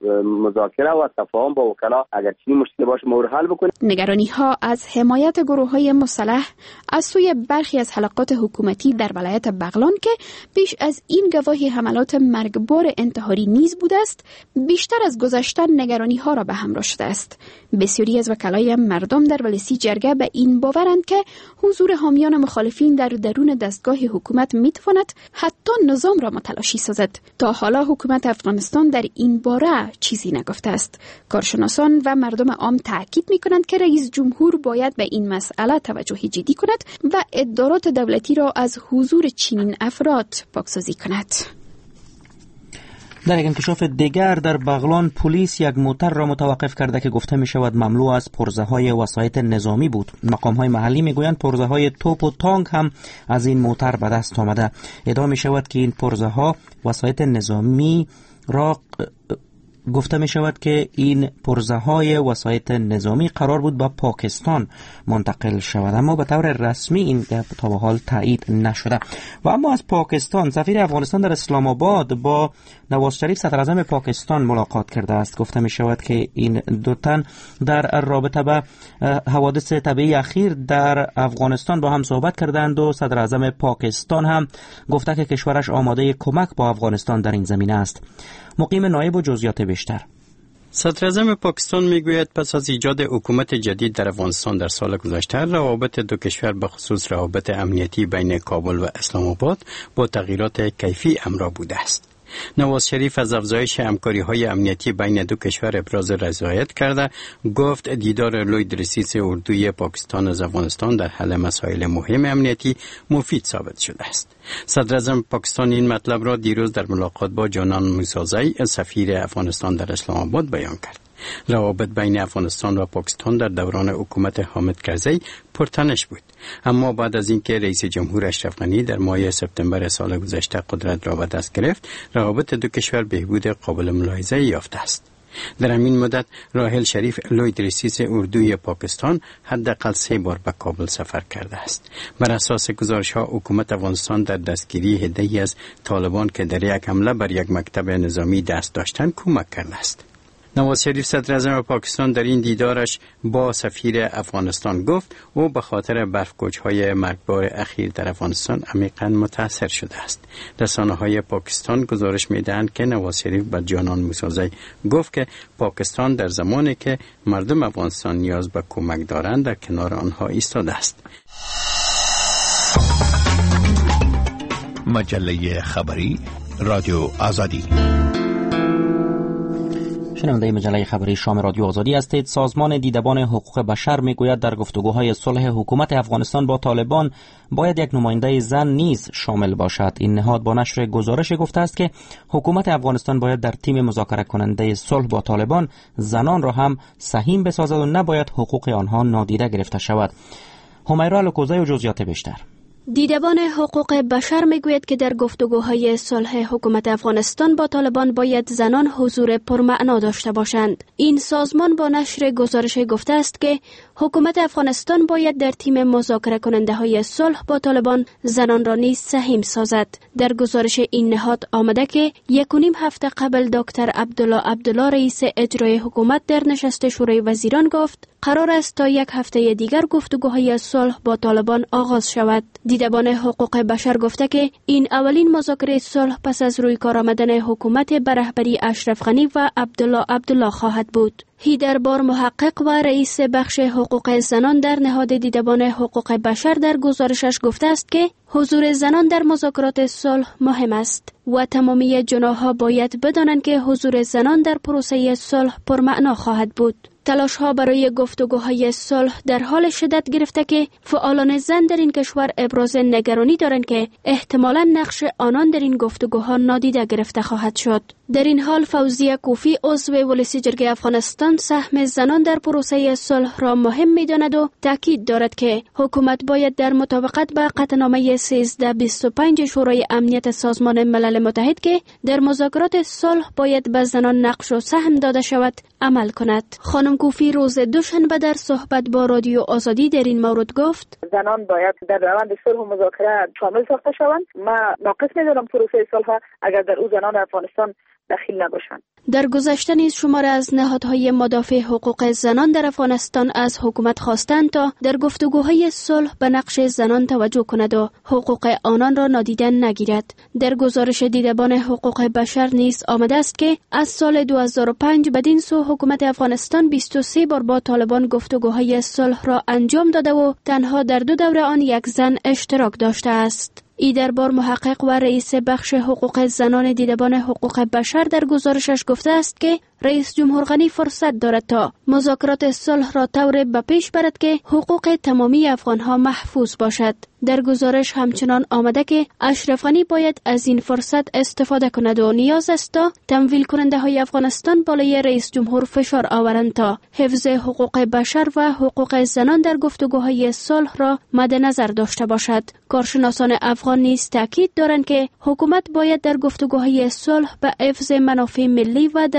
مذاکره و تفاهم با وکلا اگر چنین مشکلی باشه ما حل بکنیم. نگرانی‌ها از حمایت گروه‌های مسلح از سوی برخی از حلقات حکومتی در ولایت بغلان که پیش از این گواهی حملات مرگبار انتحاری نیز بوده است، بیشتر از گذشته نگرانی‌ها را به همراه شده است. بسیاری از وکلای مردم در ولسی جرگه به این باورند که حضور حامیان مخالفین در درون دستگاه حکومت می‌تواند حتی نظام را متلاشی سازد. تا حالا حکومت افغانستان در این باره چیزی نگفته است. کارشناسان و مردم عام تاکید می‌کنند که رئیس جمهور باید به این مسئله توجه جدی کند و ادارات دولتی را از حضور چنین افراد پاکسازی کند. در یک انکشاف دیگر در بغلان پلیس یک موتر را متوقف کرده که گفته می شود مملو از پرزه های وسایط نظامی بود. مقام های محلی می گویند پرزه های توپ و تانک هم از این موتر به دست آمده. ادعا می شود که این پرزه ها وسایط نظامی را گفته می شود که این پرزه های وسایط نظامی قرار بود با پاکستان منتقل شود، اما به طور رسمی این تا به حال تایید نشده. و اما از پاکستان، سفیر افغانستان در اسلام آباد با نواز شریف صدر اعظم پاکستان ملاقات کرده است. گفته می شود که این دو تن در رابطه با حوادث طبیعی اخیر در افغانستان با هم صحبت کردند و صدر اعظم پاکستان هم گفته که کشورش آماده کمک با افغانستان در این زمینه است. مقیم نایب و جزئیات بیشتر. صدر اعظم پاکستان میگوید پس از ایجاد حکومت جدید در افغانستان در سال گذشته، روابط دو کشور به خصوص روابط امنیتی بین کابل و اسلام آباد با تغییرات کیفی همراه بوده است. نواز شریف از افزایش همکاری‌های امنیتی بین دو کشور ابراز رضایت کرده، گفت دیدار لوید رئیس اردوی پاکستان از افغانستان در حل مسائل مهم امنیتی مفید ثابت شده است. صدر اعظم پاکستان این مطلب را دیروز در ملاقات با جانان موسازی سفیر افغانستان در اسلام آباد بیان کرد. روابط بین افغانستان و پاکستان در دوران حکومت حامد کرزی پرتنش بود، اما بعد از اینکه رئیس جمهور اشرف غنی در ماه سپتامبر سال گذشته قدرت را به دست گرفت، روابط دو کشور بهبود قابل ملاحظه یافته است. در همین مدت راحل شریف لوید رئیس اردوی پاکستان حداقل سه بار به کابل سفر کرده است. بر اساس گزارش‌ها حکومت افغانستان در دستگیری عده‌ای از طالبان که در یک حمله بر یک مکتب نظامی دست داشتند کمک کرده است. نواز شریف صدر اعظم پاکستان در این دیدارش با سفیر افغانستان گفت او به خاطر برف‌کوچ‌های مرگبار اخیر در افغانستان عمیقاً متاثر شده است. رسانه‌های پاکستان گزارش می‌دهند که نواز شریف به جانان موسازی گفت که پاکستان در زمانی که مردم افغانستان نیاز به کمک دارند در کنار آنها ایستاده است. مجله خبری رادیو آزادی. شنونده مجله خبری شام رادیو آزادی هستید. سازمان دیدبان حقوق بشر میگوید در گفتگوهای صلح حکومت افغانستان با طالبان باید یک نماینده زن نیز شامل باشد. این نهاد با نشر گزارش گفته است که حکومت افغانستان باید در تیم مذاکره کننده صلح با طالبان زنان را هم سهیم بسازد و نباید حقوق آنها نادیده گرفته شود. همیرا لوکوزی و جزئیات بیشتر. دیدبان حقوق بشر میگوید که در گفتگوهای صلح حکومت افغانستان با طالبان باید زنان حضور پرمعنا داشته باشند. این سازمان با نشر گزارش گفته است که حکومت افغانستان باید در تیم مذاکره کننده های صلح با طالبان زنان را نیز سهیم سازد. در گزارش این نهاد آمده که یک و نیم هفته قبل دکتر عبدالله عبدالله رئیس اجرای حکومت در نشست شورای وزیران گفت قرار است تا یک هفته دیگر گفتگوهای صلح با طالبان آغاز شود. دیدبان حقوق بشر گفته که این اولین مذاکره صلح پس از روی کار آمدن حکومت به رهبری اشرف غنی و عبدالله عبدالله خواهد بود. هیدر بار محقق و رئیس بخش حقوق زنان در نهاد دیدبان حقوق بشر در گزارشش گفته است که حضور زنان در مذاکرات صلح مهم است و تمامی جناح‌ها باید بدانند که حضور زنان در پروسه صلح پرمعنا خواهد بود. تلاش ها برای گفتگوهای صلح در حال شدت گرفته که فعالان زن در این کشور ابراز نگرانی دارند که احتمالاً نقش آنان در این گفتگوها نادیده گرفته خواهد شد. در این حال فوزیه کوفی عضو ولسی جرگه افغانستان سهم زنان در پروسه صلح را مهم می‌داند و تاکید دارد که حکومت باید در مطابقت با قطعنامه سیزده بیست و پنج شورای امنیت سازمان ملل متحد که در مذاکرات صلح باید به زنان نقش و سهم داده شود عمل کند. خانم کوفی روز دوشنبه در صحبت با رادیو آزادی در این مورد گفت زنان باید در روند صلح و مذاکره شامل ساخته شوند. ما ناقص می‌دانم پروسه صلح اگر در او زنان افغانستان دخیل نباشند. در گذشته نیز شمار از نهادهای مدافع حقوق زنان در افغانستان از حکومت خواستند تا در گفتگوهای صلح به نقش زنان توجه کند و حقوق آنان را نادیده نگیرد. در گزارش دیدبان حقوق بشر نیز آمده است که از سال دو هزار و پنج بدین سو حکومت افغانستان بیست و سه بار با طالبان گفتگوهای صلح را انجام داده و تنها در دو دوره آن یک زن اشتراک داشته است. ای در بار محقق و رئیس بخش حقوق زنان دیدبان حقوق بشر در گزارشش گفته است که رئیس جمهور غنی فرصت دارد تا مذاکرات صلح را طور به پیش برد که حقوق تمامی افغانها محفوظ باشد. در گزارش همچنان آمده که اشرف غنی باید از این فرصت استفاده کند و نیاز است تا تمویل کننده های افغانستان بالای رئیس جمهور فشار آورند تا حفظ حقوق بشر و حقوق زنان در گفتگوهای صلح را مد نظر داشته باشد. کارشناسان افغان نیز تاکید دارند که حکومت باید در گفتگوهای صلح به حفظ منافع ملی و دست آورد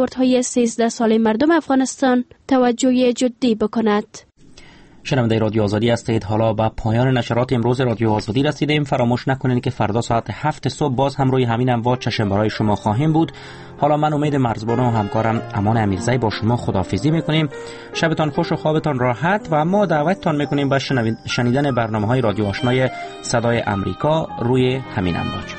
راهکاردهای سیزده سال مردم افغانستان توجه جدی بکند. شنونده رادیو آزادی هستید. حالا به پایان نشرات امروز رادیو آزادی رسیدیم. فراموش نکنید که فردا ساعت هفت صبح باز هم روی همین امواج چشم برای شما خواهیم بود. حالا من امید مرزبان و همکارم امان امیرزی با شما خداحافظی میکنیم. شبتان خوش و خوابتان راحت و ما دعوتتان میکنیم به شنیدن برنامه‌های رادیو آشنای صدای امریکا روی همین امواج.